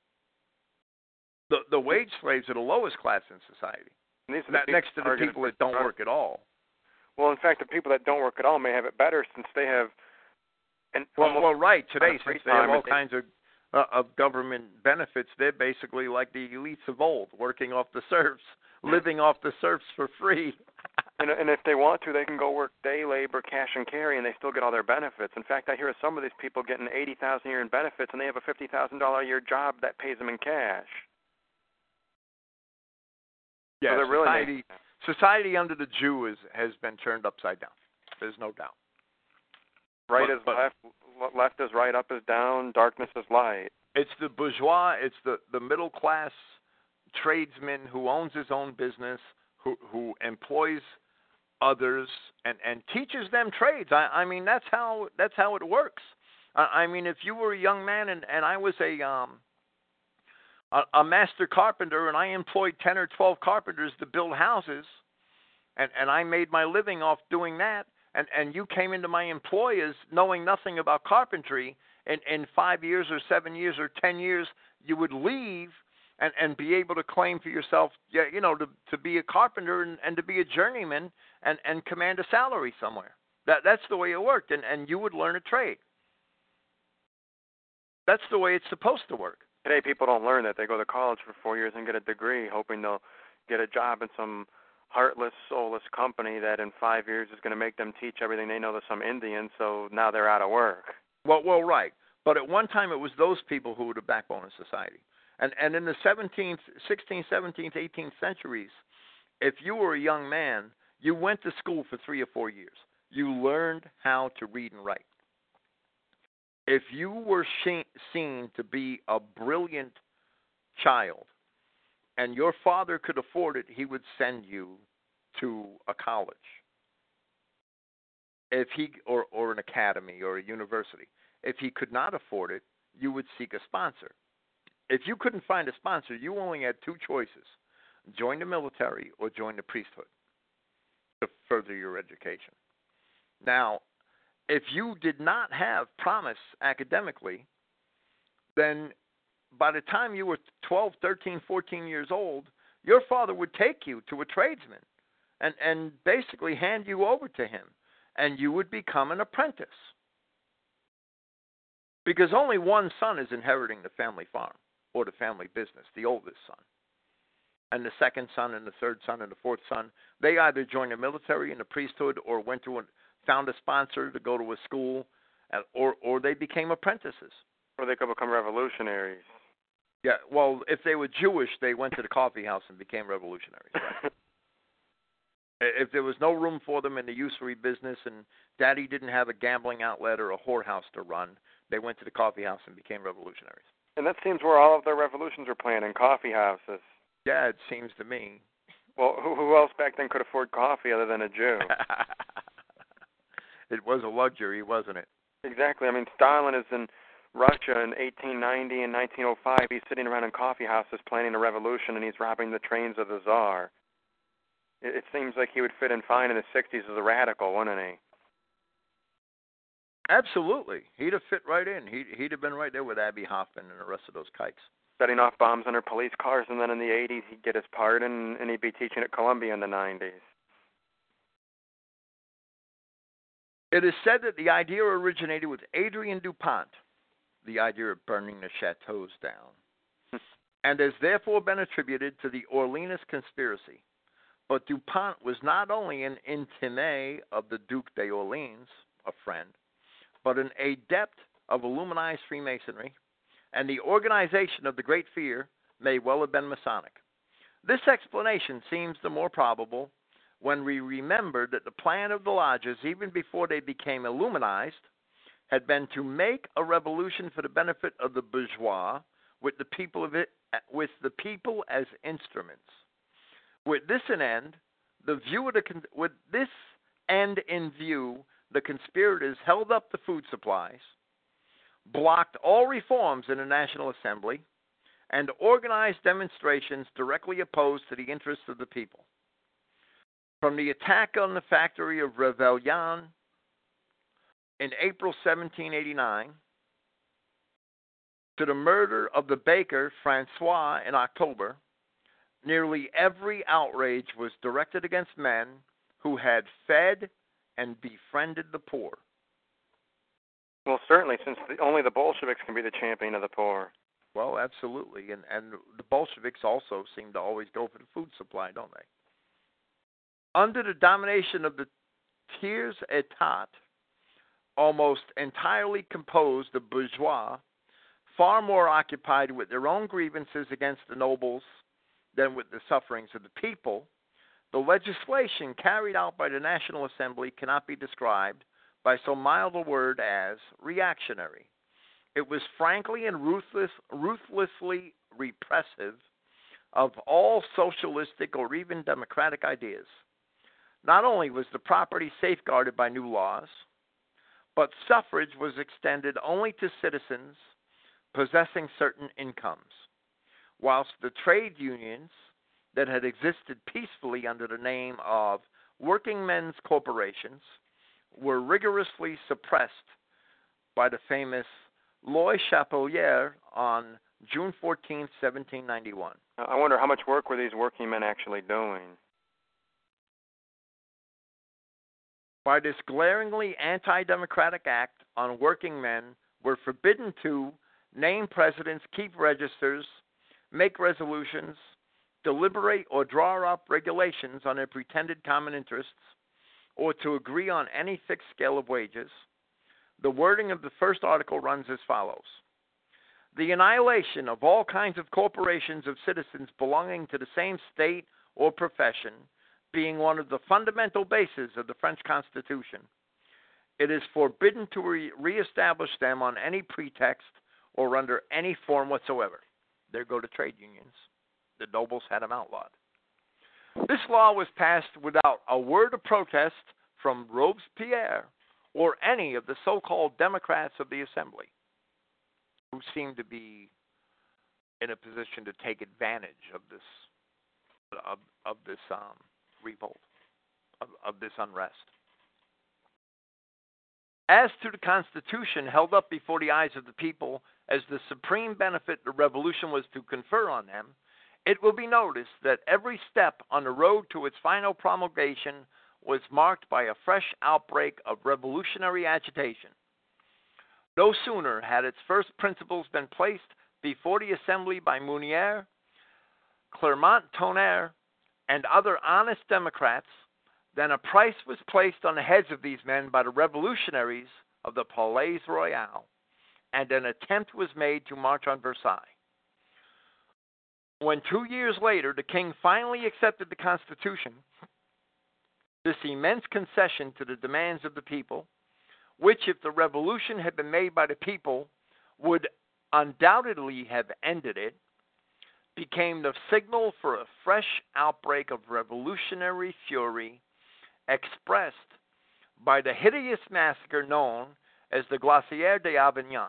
Speaker 3: The wage slaves are the lowest class in society, next to the people that don't work at all.
Speaker 2: Well, in fact, the people that don't work at all may have it better since they have.
Speaker 3: Well, right. Today, since they have all kinds of government benefits, they're basically like the elites of old, working off the serfs, living off the serfs for free.
Speaker 2: And if they want to, they can go work day labor, cash and carry, and they still get all their benefits. In fact, I hear of some of these people getting $80,000 a year in benefits, and they have a $50,000 a year job that pays them in cash.
Speaker 3: Yeah,
Speaker 2: so
Speaker 3: society under the Jew has been turned upside down. There's no doubt.
Speaker 2: Right is left is right, up is down, darkness is light.
Speaker 3: It's the bourgeois, it's the middle class tradesman who owns his own business, who employs others and teaches them trades. I mean, that's how it works. I mean, if you were a young man and I was a master carpenter and I employed 10 or 12 carpenters to build houses, and I made my living off doing that, and you came into my employ as knowing nothing about carpentry, in 5 years or 7 years or 10 years, you would leave and be able to claim for yourself, to be a carpenter and to be a journeyman and command a salary somewhere. That's the way it worked, and you would learn a trade. That's the way it's supposed to work.
Speaker 2: Today, people don't learn that. They go to college for 4 years and get a degree, hoping they'll get a job in some heartless, soulless company that in 5 years is going to make them teach everything they know to some Indian, so now they're out of work.
Speaker 3: Well, right. But at one time, it was those people who were the backbone of society. And in the 16th, 17th, 18th centuries, if you were a young man, you went to school for 3 or 4 years. you learned how to read and write. If you were seen to be a brilliant child and your father could afford it, he would send you to a college. If he or an academy or a university. If he could not afford it, you would seek a sponsor. If you couldn't find a sponsor, you only had two choices: join the military or join the priesthood to further your education. Now, if you did not have promise academically, then by the time you were 12, 13, 14 years old, your father would take you to a tradesman and basically hand you over to him, and you would become an apprentice. Because only one son is inheriting the family farm or the family business, the oldest son. And the second son and the third son and the fourth son, they either joined the military and the priesthood or found a sponsor to go to a school, or they became apprentices.
Speaker 2: Or they could become revolutionaries.
Speaker 3: Yeah, well, if they were Jewish, they went to the coffee house and became revolutionaries. Right? If there was no room for them in the usury business and Daddy didn't have a gambling outlet or a whorehouse to run, they went to the coffee house and became revolutionaries.
Speaker 2: And that seems where all of their revolutions were planned, in coffee houses.
Speaker 3: Yeah, it seems to me.
Speaker 2: Well, who else back then could afford coffee other than a Jew?
Speaker 3: It was a luxury, wasn't it?
Speaker 2: Exactly. I mean, Stalin is in Russia in 1890 and 1905. He's sitting around in coffee houses planning a revolution, and he's robbing the trains of the Tsar. It seems like he would fit in fine in the 60s as a radical, wouldn't he?
Speaker 3: Absolutely. He'd have fit right in. He'd have been right there with Abby Hoffman and the rest of those kikes.
Speaker 2: Setting off bombs under police cars, and then in the 80s he'd get his pardon, and he'd be teaching at Columbia in the 90s.
Speaker 3: It is said that the idea originated with Adrien Dupont, the idea of burning the chateaus down, and has therefore been attributed to the Orleans conspiracy. But Dupont was not only an intimé of the Duc d'Orléans, a friend, but an adept of Illuminized Freemasonry, and the organization of the Great Fear may well have been Masonic. This explanation seems the more probable when we remember that the plan of the lodges, even before they became Illuminized, had been to make a revolution for the benefit of the bourgeois, with the people as instruments. With this end in view, the conspirators held up the food supplies, blocked all reforms in the National Assembly, and organized demonstrations directly opposed to the interests of the people. From the attack on the factory of Réveillon in April 1789 to the murder of the baker Francois in October, nearly every outrage was directed against men who had fed and befriended the poor.
Speaker 2: Well, certainly, since only the Bolsheviks can be the champion of the poor.
Speaker 3: Well, absolutely. And the Bolsheviks also seem to always go for the food supply, don't they? Under the domination of the tiers état, almost entirely composed of bourgeois, far more occupied with their own grievances against the nobles than with the sufferings of the people, the legislation carried out by the National Assembly cannot be described by so mild a word as reactionary. It was frankly and ruthlessly repressive of all socialistic or even democratic ideas. Not only was the property safeguarded by new laws, but suffrage was extended only to citizens possessing certain incomes, whilst the trade unions that had existed peacefully under the name of working men's corporations were rigorously suppressed by the famous Loi Chapelier on June 14, 1791.
Speaker 2: I wonder how much work were these working men actually doing?
Speaker 3: By this glaringly anti-democratic act on working men were forbidden to name presidents, keep registers, make resolutions, deliberate or draw up regulations on their pretended common interests, or to agree on any fixed scale of wages. The wording of the first article runs as follows: the annihilation of all kinds of corporations of citizens belonging to the same state or profession, being one of the fundamental bases of the French Constitution, it is forbidden to reestablish them on any pretext or under any form whatsoever. There go to trade unions. The nobles had them outlawed. This law was passed without a word of protest from Robespierre or any of the so-called Democrats of the Assembly, who seemed to be in a position to take advantage of this revolt, of this unrest. As to the Constitution held up before the eyes of the people as the supreme benefit the revolution was to confer on them, it will be noticed that every step on the road to its final promulgation was marked by a fresh outbreak of revolutionary agitation. No sooner had its first principles been placed before the Assembly by Mounier, Clermont-Tonnerre, and other honest Democrats than a price was placed on the heads of these men by the revolutionaries of the Palais Royal, and an attempt was made to march on Versailles. When 2 years later the king finally accepted the Constitution, this immense concession to the demands of the people, which, if the revolution had been made by the people, would undoubtedly have ended it, became the signal for a fresh outbreak of revolutionary fury expressed by the hideous massacre known as the Glacière d'Avignon.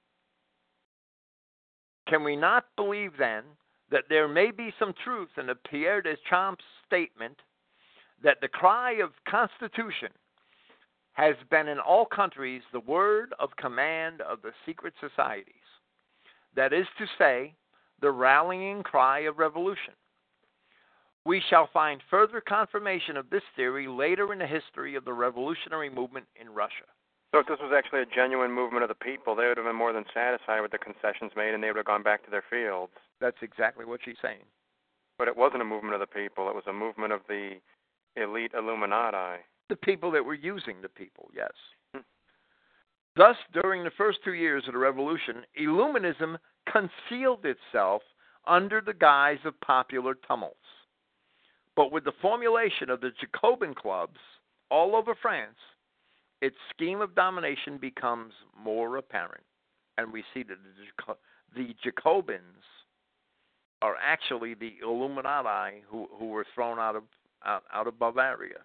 Speaker 3: Can we not believe, then, that there may be some truth in the Pierre Deschamps statement that the cry of Constitution has been in all countries the word of command of the secret societies, that is to say, the rallying cry of revolution? We shall find further confirmation of this theory later in the history of the revolutionary movement in Russia.
Speaker 2: So if this was actually a genuine movement of the people, they would have been more than satisfied with the concessions made, and they would have gone back to their fields.
Speaker 3: That's exactly what she's saying.
Speaker 2: But it wasn't a movement of the people. It was a movement of the elite Illuminati.
Speaker 3: The people that were using the people, yes. Thus, during the first 2 years of the revolution, Illuminism concealed itself under the guise of popular tumults. But with the formulation of the Jacobin clubs all over France, its scheme of domination becomes more apparent. And we see that the Jacobins are actually the Illuminati who were thrown out of Bavaria.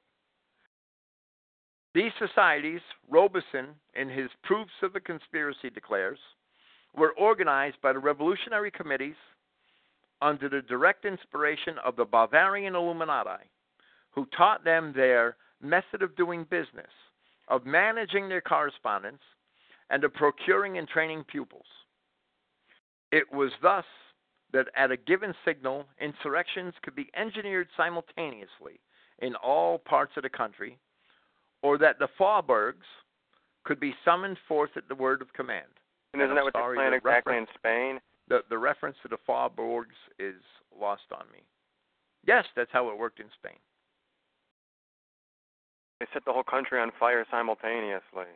Speaker 3: These societies, Robison, in his Proofs of a Conspiracy, declares, were organized by the revolutionary committees under the direct inspiration of the Bavarian Illuminati, who taught them their method of doing business, of managing their correspondence, and of procuring and training pupils. It was thus that at a given signal, insurrections could be engineered simultaneously in all parts of the country, or that the Faubourgs could be summoned forth at the word of command.
Speaker 2: And isn't that what they're playing exactly in Spain?
Speaker 3: The reference to the Faubourgs is lost on me. Yes, that's how it worked in Spain.
Speaker 2: They set the whole country on fire simultaneously.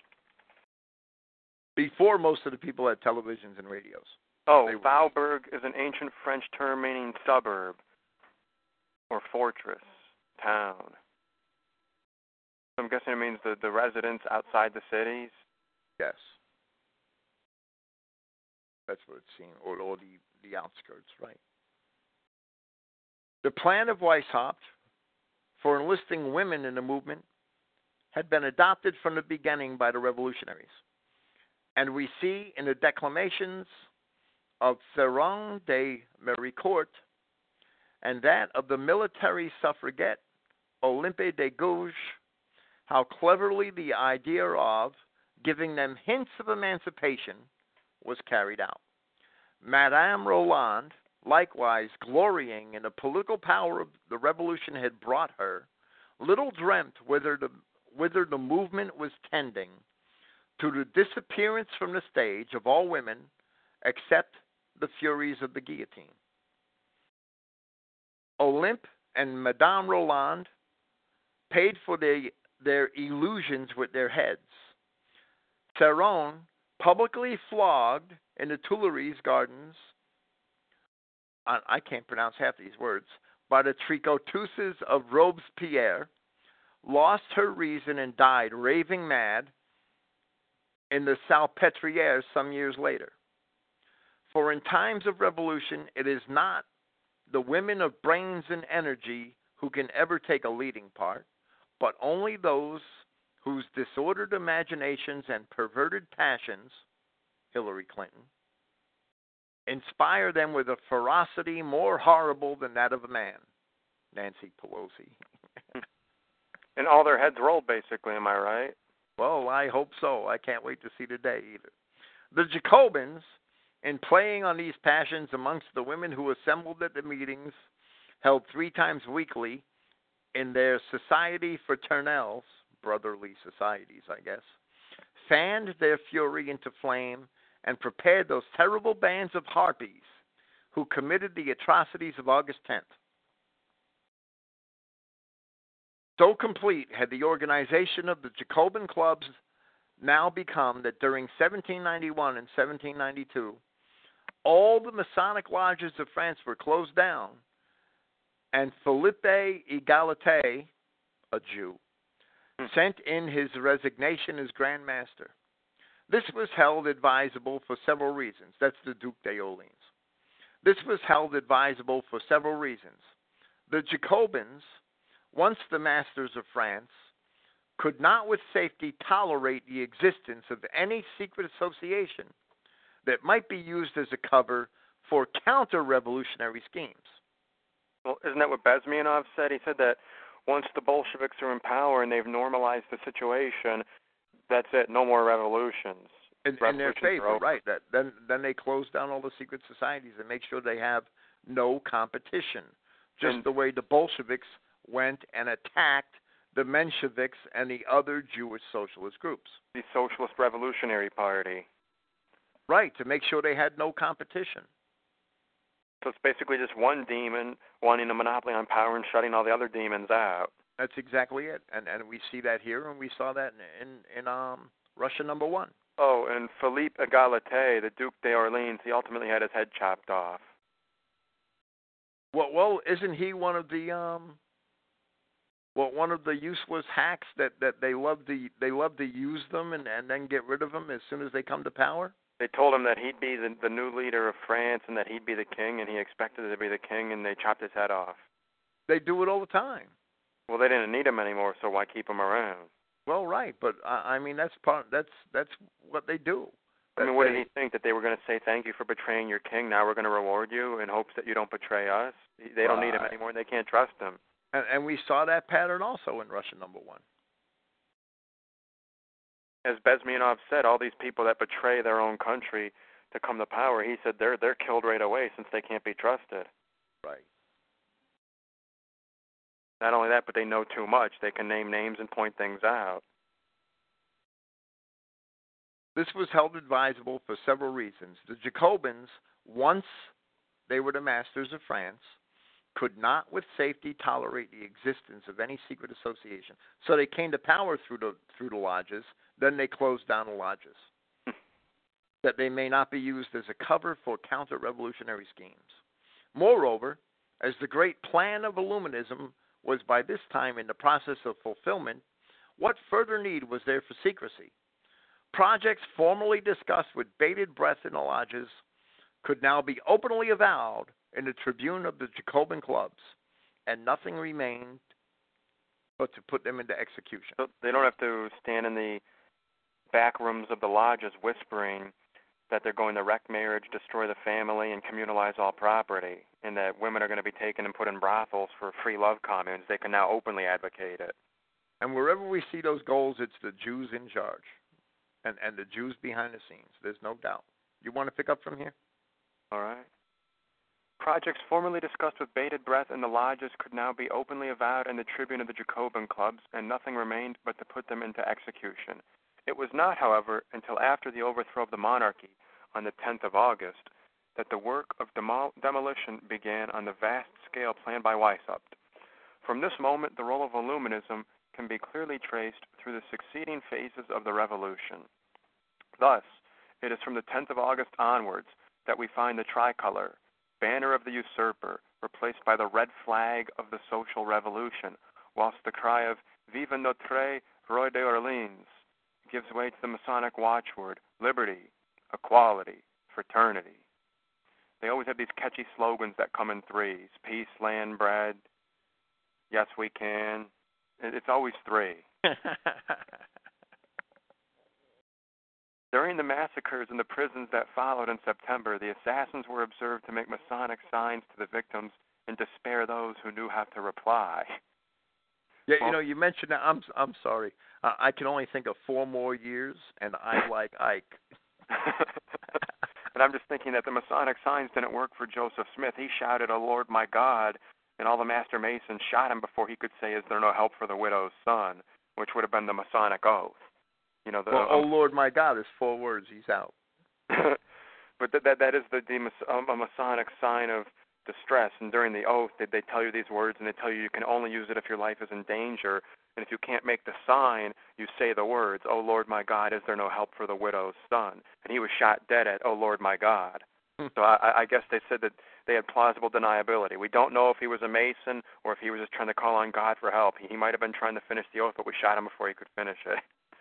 Speaker 3: Before most of the people had televisions and radios.
Speaker 2: Oh, Faubourg is an ancient French term meaning suburb or fortress, town. I'm guessing it means the residents outside the cities?
Speaker 3: Yes. That's what it's saying, or the outskirts, right. The plan of Weishaupt for enlisting women in the movement had been adopted from the beginning by the revolutionaries. And we see in the declamations of Theron de Méricourt and that of the military suffragette Olympe de Gouges how cleverly the idea of giving them hints of emancipation was carried out. Madame Roland, likewise glorying in the political power the revolution had brought her, little dreamt whither the movement was tending, to the disappearance from the stage of all women except the furies of the guillotine. Olympe and Madame Roland paid for their illusions with their heads. Theron, publicly flogged in the Tuileries Gardens, I can't pronounce half these words, by the tricoteuses of Robespierre, lost her reason and died raving mad in the Salpêtrière some years later. For in times of revolution, it is not the women of brains and energy who can ever take a leading part, but only those whose disordered imaginations and perverted passions, Hillary Clinton, inspire them with a ferocity more horrible than that of a man, Nancy Pelosi.
Speaker 2: And all their heads rolled, basically, am I right?
Speaker 3: Well, I hope so. I can't wait to see the day either. The Jacobins, in playing on these passions amongst the women who assembled at the meetings held 3 times weekly in their society fraternels, brotherly societies, I guess, fanned their fury into flame and prepared those terrible bands of harpies who committed the atrocities of August 10th. So complete had the organization of the Jacobin clubs now become that during 1791 and 1792, all the Masonic lodges of France were closed down, and Philippe Égalité, a Jew, sent in his resignation as Grand Master. This was held advisable for several reasons. That's the Duc d'Orléans. This was held advisable for several reasons. The Jacobins, once the masters of France, could not with safety tolerate the existence of any secret association that might be used as a cover for counter-revolutionary schemes.
Speaker 2: Well, isn't that what Bezmenov said? He said that once the Bolsheviks are in power and they've normalized the situation, that's it, no more revolutions.
Speaker 3: In their favor, right. Then they close down all the secret societies and make sure they have no competition, just the way the Bolsheviks went and attacked the Mensheviks and the other Jewish socialist groups.
Speaker 2: The Socialist Revolutionary Party.
Speaker 3: Right, to make sure they had no competition.
Speaker 2: So it's basically just one demon wanting a monopoly on power and shutting all the other demons out.
Speaker 3: That's exactly it. And we see that here, and we saw that in Russia number 1.
Speaker 2: Oh, and Philippe Égalité, the Duc d'Orléans, he ultimately had his head chopped off.
Speaker 3: Well, isn't he one of the one of the useless hacks that they love to use them and then get rid of them as soon as they come to power?
Speaker 2: They told him that he'd be the new leader of France and that he'd be the king, and he expected to be the king, and they chopped his head off.
Speaker 3: They do it all the time.
Speaker 2: Well, they didn't need him anymore, so why keep him around?
Speaker 3: Well, right, but I mean that's what they do.
Speaker 2: I mean, what did he think, that they were going to say thank you for betraying your king? Now we're going to reward you in hopes that you don't betray us. They don't need him anymore, and they can't trust him.
Speaker 3: And we saw that pattern also in Russia number 1.
Speaker 2: As Bezmenov said, all these people that betray their own country to come to power, he said they're killed right away since they can't be trusted.
Speaker 3: Right.
Speaker 2: Not only that, but they know too much. They can name names and point things out.
Speaker 3: This was held advisable for several reasons. The Jacobins, once they were the masters of France, could not with safety tolerate the existence of any secret association. So they came to power through the lodges, then they closed down the lodges, that they may not be used as a cover for counter-revolutionary schemes. Moreover, as the great plan of Illuminism was by this time in the process of fulfillment, what further need was there for secrecy? Projects formerly discussed with bated breath in the lodges could now be openly avowed in the tribune of the Jacobin clubs, and nothing remained but to put them into execution.
Speaker 2: So they don't have to stand in the back rooms of the lodges whispering that they're going to wreck marriage, destroy the family, and communalize all property, and that women are going to be taken and put in brothels for free love communes. They can now openly advocate it.
Speaker 3: And wherever we see those goals, it's the Jews in charge and the Jews behind the scenes. There's no doubt. You want to pick up from here?
Speaker 2: All right. Projects formerly discussed with bated breath in the lodges could now be openly avowed in the tribune of the Jacobin clubs, and nothing remained but to put them into execution. It was not, however, until after the overthrow of the monarchy on the 10th of August that the work of demolition began on the vast scale planned by Weishaupt. From this moment, the role of Illuminism can be clearly traced through the succeeding phases of the revolution. Thus, it is from the 10th of August onwards that we find the tricolor, banner of the usurper, replaced by the red flag of the social revolution, whilst the cry of Viva Notre Roi d'Orleans gives way to the Masonic watchword, liberty, equality, fraternity. They always have these catchy slogans that come in threes: peace, land, bread, yes we can. It's always three. During the massacres in the prisons that followed in September, the assassins were observed to make Masonic signs to the victims and to spare those who knew how to reply.
Speaker 3: Yeah, you know, you mentioned that. I'm sorry. I can only think of 4 more years, and I like Ike.
Speaker 2: And I'm just thinking that the Masonic signs didn't work for Joseph Smith. He shouted, "Oh Lord, my God," and all the Master Masons shot him before he could say, "Is there no help for the widow's son?" which would have been the Masonic oath. You know,
Speaker 3: Oh Lord, my God, is 4 words. He's out.
Speaker 2: But that is a Masonic sign of distress. And during the oath, they tell you these words, and they tell you can only use it if your life is in danger. And if you can't make the sign, you say the words, "Oh Lord, my God, is there no help for the widow's son?" And he was shot dead at, "Oh Lord, my God." So I guess they said that they had plausible deniability. We don't know if he was a Mason or if he was just trying to call on God for help. He might have been trying to finish the oath, but we shot him before he could finish it.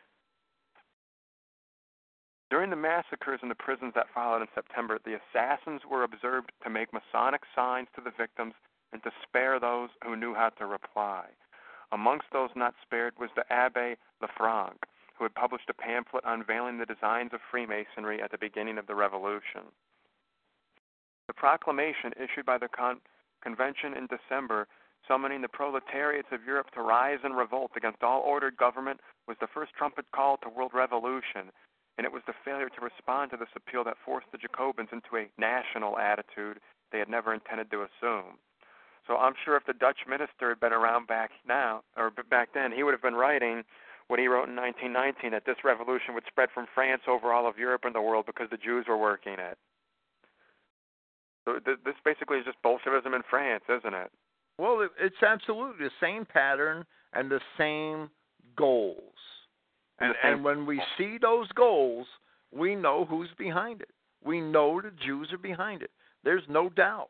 Speaker 2: During the massacres in the prisons that followed in September, the assassins were observed to make Masonic signs to the victims and to spare those who knew how to reply. Amongst those not spared was the Abbé Lefranc, who had published a pamphlet unveiling the designs of Freemasonry at the beginning of the Revolution. The proclamation issued by the convention in December summoning the proletariats of Europe to rise and revolt against all ordered government was the first trumpet call to world revolution, and it was the failure to respond to this appeal that forced the Jacobins into a national attitude they had never intended to assume. So I'm sure if the Dutch minister had been around back then, he would have been writing what he wrote in 1919, that this revolution would spread from France over all of Europe and the world because the Jews were working it. So this basically is just Bolshevism in France, isn't it?
Speaker 3: Well, it's absolutely the same pattern and the same goals. And when we see those goals, we know who's behind it. We know the Jews are behind it. There's no doubt.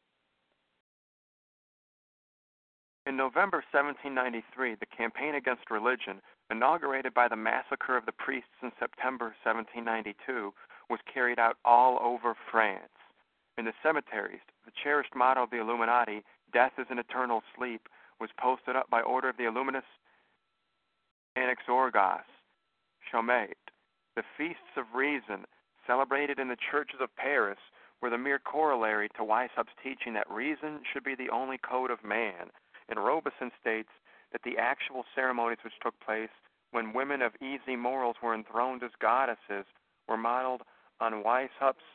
Speaker 2: In November 1793, the Campaign Against Religion, inaugurated by the massacre of the priests in September 1792, was carried out all over France. In the cemeteries, the cherished motto of the Illuminati, "Death is an eternal sleep," was posted up by order of the Illuminists Anaxorgas Chaumette. The Feasts of Reason, celebrated in the churches of Paris, were the mere corollary to Weishaupt's teaching that reason should be the only code of man. And Robeson states that the actual ceremonies which took place when women of easy morals were enthroned as goddesses were modeled on Weishaupt's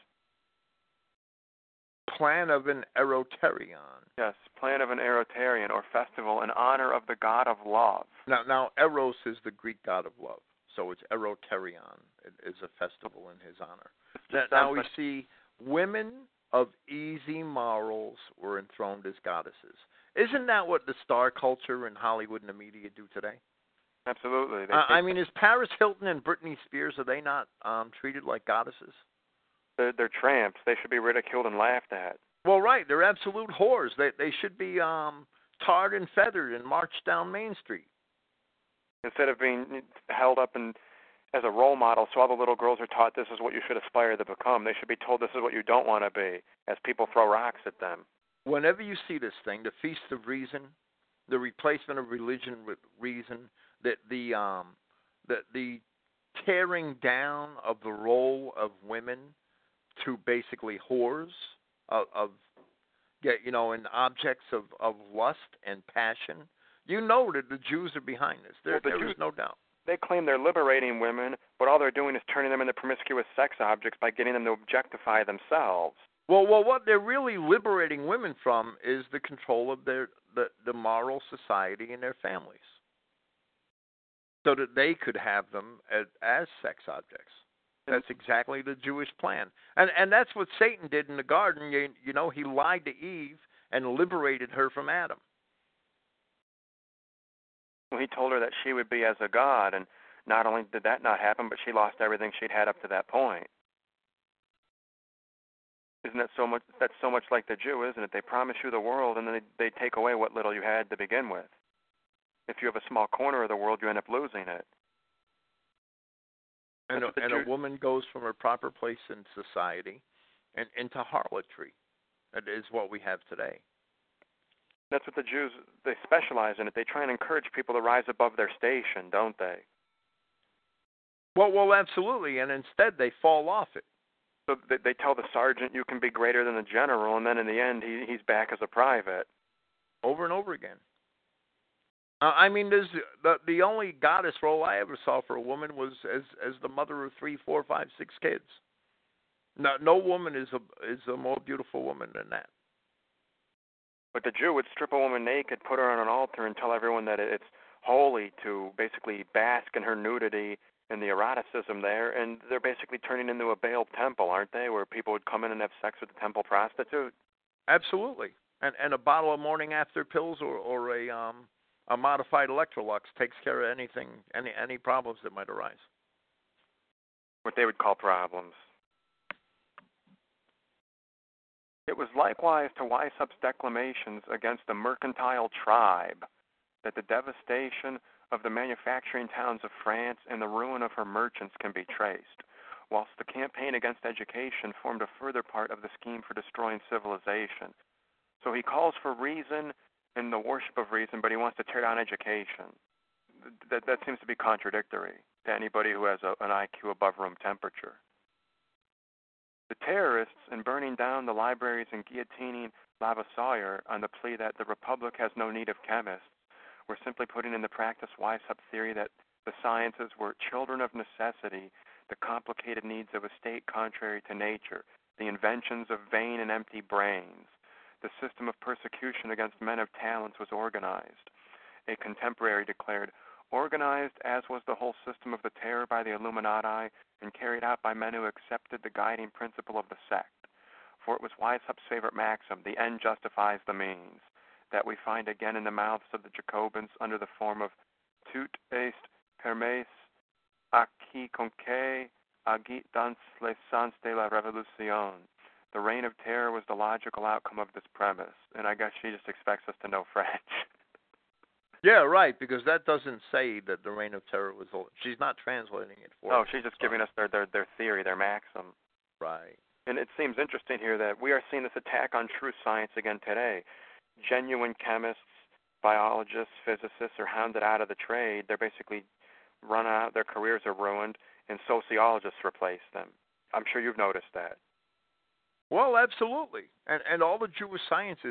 Speaker 3: plan of an Eroterion.
Speaker 2: Yes, plan of an Eroterion, or festival in honor of the god of love.
Speaker 3: Now Eros is the Greek god of love, so it's Eroterion. It is a festival in his honor. Now we see women of easy morals were enthroned as goddesses. Isn't that what the star culture in Hollywood and the media do today?
Speaker 2: Absolutely.
Speaker 3: I mean, is Paris Hilton and Britney Spears, are they not treated like goddesses?
Speaker 2: They're tramps. They should be ridiculed and laughed at.
Speaker 3: Well, right. They're absolute whores. They should be tarred and feathered and marched down Main Street.
Speaker 2: Instead of being held up as a role model, so all the little girls are taught this is what you should aspire to become. They should be told this is what you don't want to be, as people throw rocks at them.
Speaker 3: Whenever you see this thing, the Feast of Reason, the replacement of religion with reason, that the tearing down of the role of women to basically whores and objects of lust and passion, you know that the Jews are behind this. There is no doubt.
Speaker 2: They claim they're liberating women, but all they're doing is turning them into promiscuous sex objects by getting them to objectify themselves.
Speaker 3: Well, what they're really liberating women from is the control of the moral society and their families, so that they could have them as sex objects. That's exactly the Jewish plan. And that's what Satan did in the garden. You know, he lied to Eve and liberated her from Adam.
Speaker 2: Well, he told her that she would be as a god, and not only did that not happen, but she lost everything she'd had up to that point. Isn't that so much? That's so much like the Jew, isn't it? They promise you the world, and then they take away what little you had to begin with. if you have a small corner of the world, you end up losing it.
Speaker 3: And a woman goes from her proper place in society and into harlotry. That is what we have today.
Speaker 2: That's what the Jews, they specialize in it. They try and encourage people to rise above their station, don't they?
Speaker 3: Well, absolutely. And instead, they fall off it.
Speaker 2: So they tell the sergeant, you can be greater than the general, and then in the end, he's back as a private.
Speaker 3: Over and over again. I mean, there's the only goddess role I ever saw for a woman was as the mother of 3, 4, 5, 6 kids. No woman is a more beautiful woman than that.
Speaker 2: But the Jew would strip a woman naked, put her on an altar, and tell everyone that it's holy to basically bask in her nudity and the eroticism there, and they're basically turning into a Baal temple, aren't they, where people would come in and have sex with the temple prostitute?
Speaker 3: Absolutely. And a bottle of morning after pills or a modified Electrolux takes care of any problems that might arise.
Speaker 2: What they would call problems. It was likewise to Weishaupt's declamations against the mercantile tribe that the devastation of the manufacturing towns of France and the ruin of her merchants can be traced, whilst the campaign against education formed a further part of the scheme for destroying civilization. So he calls for reason and the worship of reason, but he wants to tear down education. That seems to be contradictory to anybody who has an IQ above room temperature. The terrorists, in burning down the libraries and guillotining Levasseur on the plea that the Republic has no need of chemists, were simply putting into practice Weishaupt's theory that the sciences were children of necessity, the complicated needs of a state contrary to nature, the inventions of vain and empty brains. The system of persecution against men of talents was organized. A contemporary declared, organized as was the whole system of the terror by the Illuminati and carried out by men who accepted the guiding principle of the sect. For it was Weishaupt's favorite maxim, the end justifies the means, that we find again in the mouths of the Jacobins under the form of tout est permis à quiconque agit dans le sens de la révolution. The reign of terror was the logical outcome of this premise, and I guess she just expects us to know French.
Speaker 3: Yeah, right, because that doesn't say that the reign of terror was... She's not translating it for us.
Speaker 2: No, she's just giving us their theory, their maxim.
Speaker 3: Right.
Speaker 2: And it seems interesting here that we are seeing this attack on true science again today. Genuine chemists, biologists, physicists are hounded out of the trade. They're basically run out, their careers are ruined, and sociologists replace them. I'm sure you've noticed that.
Speaker 3: Well, absolutely. And all the Jewish sciences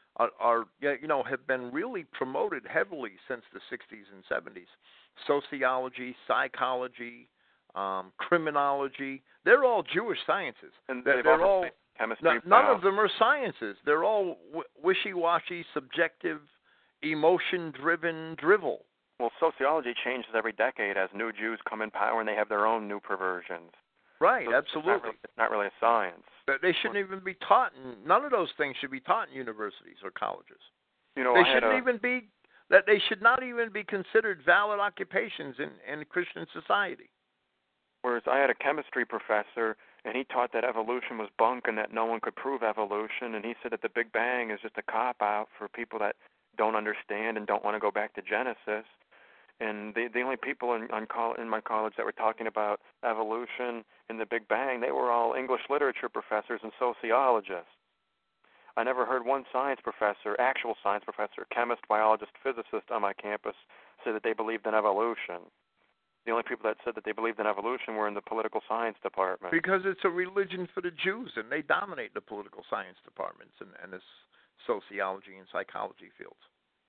Speaker 3: have been really promoted heavily since the 60s and 70s. Sociology, psychology, criminology, they're all Jewish sciences.
Speaker 2: And
Speaker 3: they're all
Speaker 2: chemistry.
Speaker 3: None of them are sciences. They're all wishy-washy, subjective, emotion-driven drivel.
Speaker 2: Well, sociology changes every decade as new Jews come in power and they have their own new perversions.
Speaker 3: Right,
Speaker 2: so
Speaker 3: absolutely.
Speaker 2: It's not really a science.
Speaker 3: They shouldn't even be taught. None of those things should be taught in universities or colleges.
Speaker 2: You know,
Speaker 3: they should not even be considered valid occupations in Christian society.
Speaker 2: Whereas I had a chemistry professor, and he taught that evolution was bunk and that no one could prove evolution, and he said that the Big Bang is just a cop-out for people that don't understand and don't want to go back to Genesis. And the only people in my college that were talking about evolution and the Big Bang, they were all English literature professors and sociologists. I never heard one science professor, actual science professor, chemist, biologist, physicist on my campus say that they believed in evolution. The only people that said that they believed in evolution were in the political science department.
Speaker 3: Because it's a religion for the Jews, and they dominate the political science departments and the sociology and psychology fields.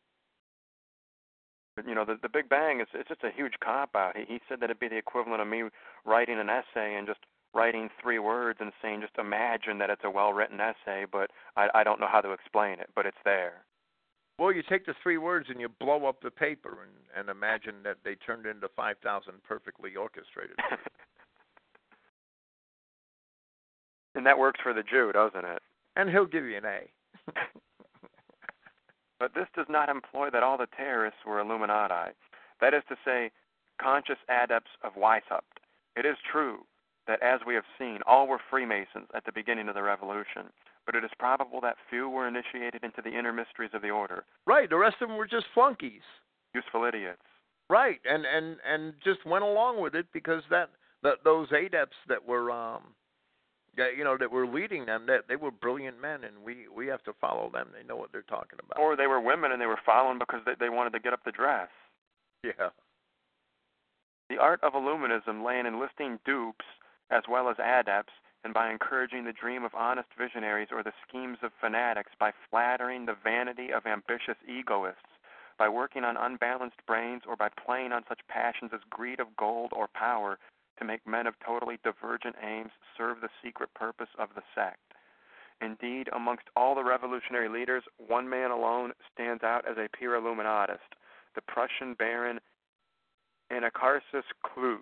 Speaker 2: But, you know, the Big Bang, it's just a huge cop-out. He said that it'd be the equivalent of me writing an essay and just writing 3 words and saying, just imagine that it's a well-written essay, but I don't know how to explain it, but it's there.
Speaker 3: Well, you take the 3 words and you blow up the paper and imagine that they turned into 5,000 perfectly orchestrated.
Speaker 2: And that works for the Jew, doesn't it?
Speaker 3: And he'll give you an A.
Speaker 2: But this does not imply that all the terrorists were Illuminati. That is to say, conscious adepts of Weishaupt. It is true that, as we have seen, all were Freemasons at the beginning of the revolution, but it is probable that few were initiated into the inner mysteries of the order.
Speaker 3: Right, the rest of them were just flunkies.
Speaker 2: Useful idiots.
Speaker 3: Right, and just went along with it because those adepts that were that were leading them, that they were brilliant men, and we have to follow them. They know what they're talking about.
Speaker 2: Or they were women and they were following because they wanted to get up the dress.
Speaker 3: Yeah.
Speaker 2: The art of Illuminism lay in enlisting dupes as well as adepts, and by encouraging the dream of honest visionaries or the schemes of fanatics, by flattering the vanity of ambitious egoists, by working on unbalanced brains, or by playing on such passions as greed of gold or power to make men of totally divergent aims serve the secret purpose of the sect. Indeed, amongst all the revolutionary leaders, one man alone stands out as a pure Illuminatist, the Prussian Baron Anacharsis Cloots.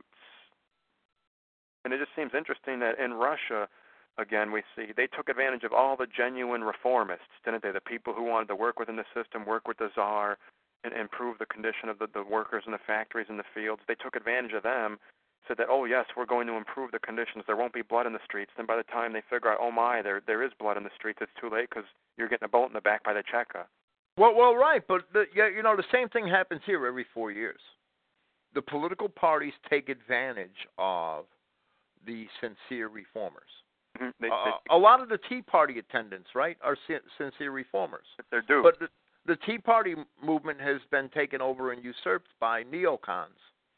Speaker 2: And it just seems interesting that in Russia, again, we see they took advantage of all the genuine reformists, didn't they? The people who wanted to work within the system, work with the Tsar, and improve the condition of the workers in the factories and the fields. They took advantage of them, said that, oh, yes, we're going to improve the conditions. There won't be blood in the streets. Then by the time they figure out, oh, my, there is blood in the streets, it's too late because you're getting a bullet in the back by the Cheka.
Speaker 3: Well, right, but the same thing happens here every 4 years. The political parties take advantage of the sincere reformers.
Speaker 2: Mm-hmm.
Speaker 3: A lot of the Tea Party attendants, right, are sincere reformers.
Speaker 2: They're duped.
Speaker 3: But the Tea Party movement has been taken over and usurped by neocons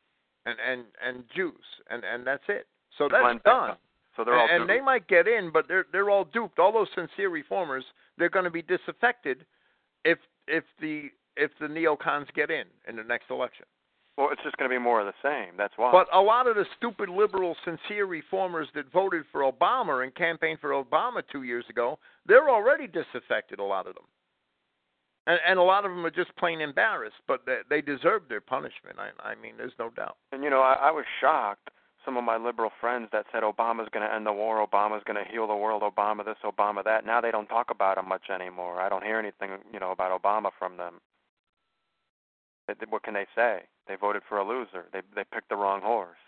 Speaker 3: and Jews, and that's it. So that's done.
Speaker 2: So they're all duped.
Speaker 3: And they might get in, but they're all duped. All those sincere reformers, they're going to be disaffected if the neocons get in the next election.
Speaker 2: Well, it's just going to be more of the same. That's why.
Speaker 3: But a lot of the stupid liberal, sincere reformers that voted for Obama and campaigned for Obama 2 years ago, they're already disaffected, a lot of them. And a lot of them are just plain embarrassed, but they deserve their punishment. I mean, there's no doubt.
Speaker 2: And, I was shocked. Some of my liberal friends that said Obama's going to end the war, Obama's going to heal the world, Obama this, Obama that. Now they don't talk about him much anymore. I don't hear anything, about Obama from them. What can they say? They voted for a loser. They picked the wrong horse.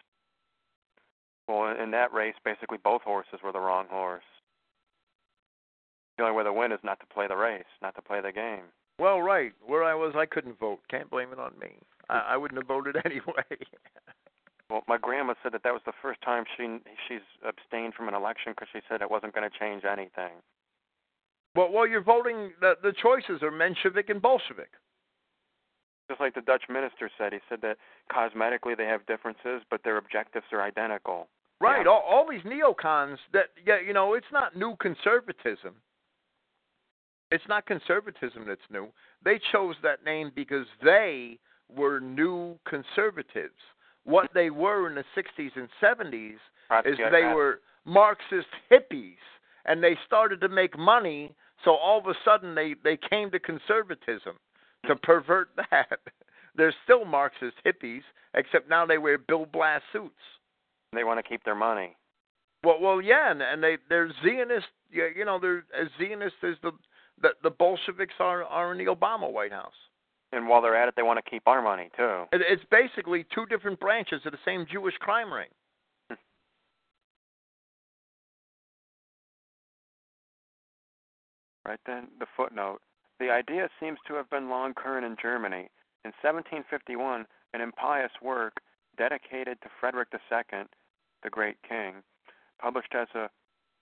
Speaker 2: Well, in that race, basically both horses were the wrong horse. The only way to win is not to play the race, not to play the game.
Speaker 3: Well, right. Where I was, I couldn't vote. Can't blame it on me. I wouldn't have voted anyway.
Speaker 2: Well, my grandma said that was the first time she's abstained from an election because she said it wasn't going to change anything.
Speaker 3: Well, you're voting. The choices are Menshevik and Bolshevik.
Speaker 2: Just like the Dutch minister said. He said that cosmetically they have differences, but their objectives are identical.
Speaker 3: Right.
Speaker 2: Yeah.
Speaker 3: All these neocons it's not new conservatism. It's not conservatism that's new. They chose that name because they were new conservatives. What they were in the 60s and 70s is they were Marxist hippies, and they started to make money, so all of a sudden they came to conservatism to pervert that. They're still Marxist hippies, except now they wear Bill Blass suits.
Speaker 2: They want to keep their money.
Speaker 3: Well, yeah, and they're Zionist. They're as Zionist as the Bolsheviks are in the Obama White House.
Speaker 2: And while they're at it, they want to keep our money, too.
Speaker 3: It's basically two different branches of the same Jewish crime ring.
Speaker 2: Right then, the footnote. The idea seems to have been long current in Germany. In 1751, an impious work dedicated to Frederick II, the great king, published as a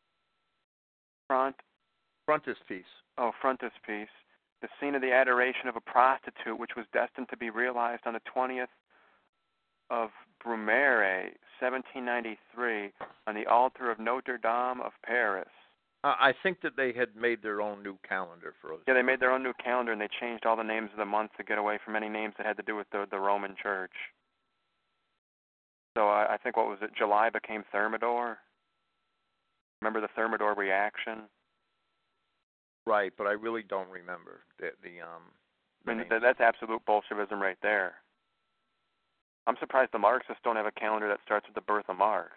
Speaker 2: frontispiece, the scene of the adoration of a prostitute, which was destined to be realized on the 20th of Brumaire, 1793, on the altar of Notre Dame of Paris.
Speaker 3: I think that they had made their own new calendar for us.
Speaker 2: Yeah, they made their own new calendar, and they changed all the names of the months to get away from any names that had to do with the Roman Church. So I think, what was it, July became Thermidor? Remember the Thermidor reaction?
Speaker 3: Right, but I really don't remember the
Speaker 2: that's absolute Bolshevism right there. I'm surprised the Marxists don't have a calendar that starts with the birth of Marx.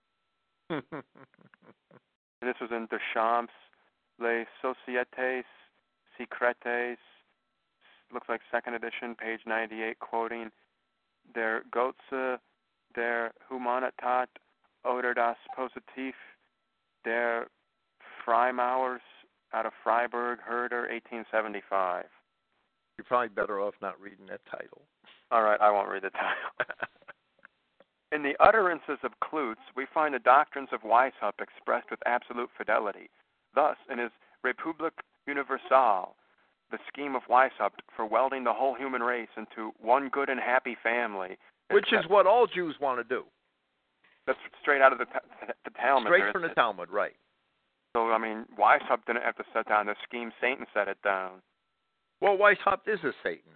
Speaker 2: This was in Deschamps, Les Sociétés Secrètes, looks like second edition, page 98, quoting, Der Götze der Humanitat oder das Positiv der Freimaurers out of Freiburg, Herder, 1875.
Speaker 3: You're probably better off not reading that title.
Speaker 2: All right, I won't read the title. In the utterances of Klutz, we find the doctrines of Weishaupt expressed with absolute fidelity. Thus, in his Republik Universale, the scheme of Weishaupt for welding the whole human race into one good and happy family.
Speaker 3: Which is what all Jews want to do.
Speaker 2: That's straight out of the Talmud.
Speaker 3: Straight from the Talmud, right.
Speaker 2: So, I mean, Weishaupt didn't have to set down the scheme. Satan set it down.
Speaker 3: Well, Weishaupt is a Satan.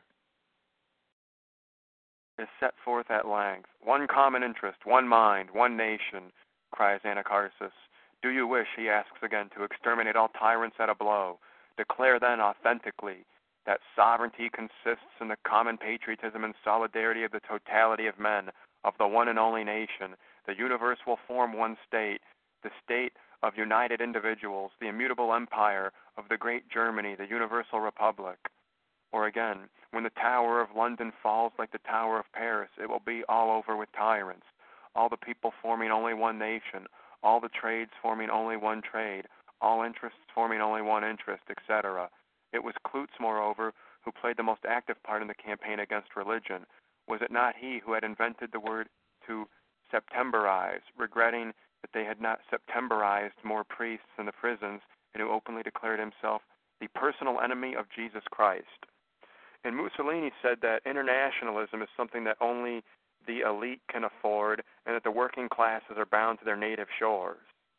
Speaker 2: Is set forth at length. One common interest, one mind, one nation, cries Anacharsis. Do you wish, he asks again, to exterminate all tyrants at a blow? Declare then authentically that sovereignty consists in the common patriotism and solidarity of the totality of men, of the one and only nation. The universe will form one state, the state of united individuals, the immutable empire of the great Germany, the universal republic. Or again, when the Tower of London falls like the Tower of Paris, it will be all over with tyrants, all the people forming only one nation, all the trades forming only one trade, all interests forming only one interest, etc. It was Klutz, moreover, who played the most active part in the campaign against religion. Was it not he who had invented the word to Septemberize, regretting that they had not Septemberized more priests in the prisons, and who openly declared himself the personal enemy of Jesus Christ? And Mussolini said that internationalism is something that only the elite can afford, and that the working classes are bound to their native shores.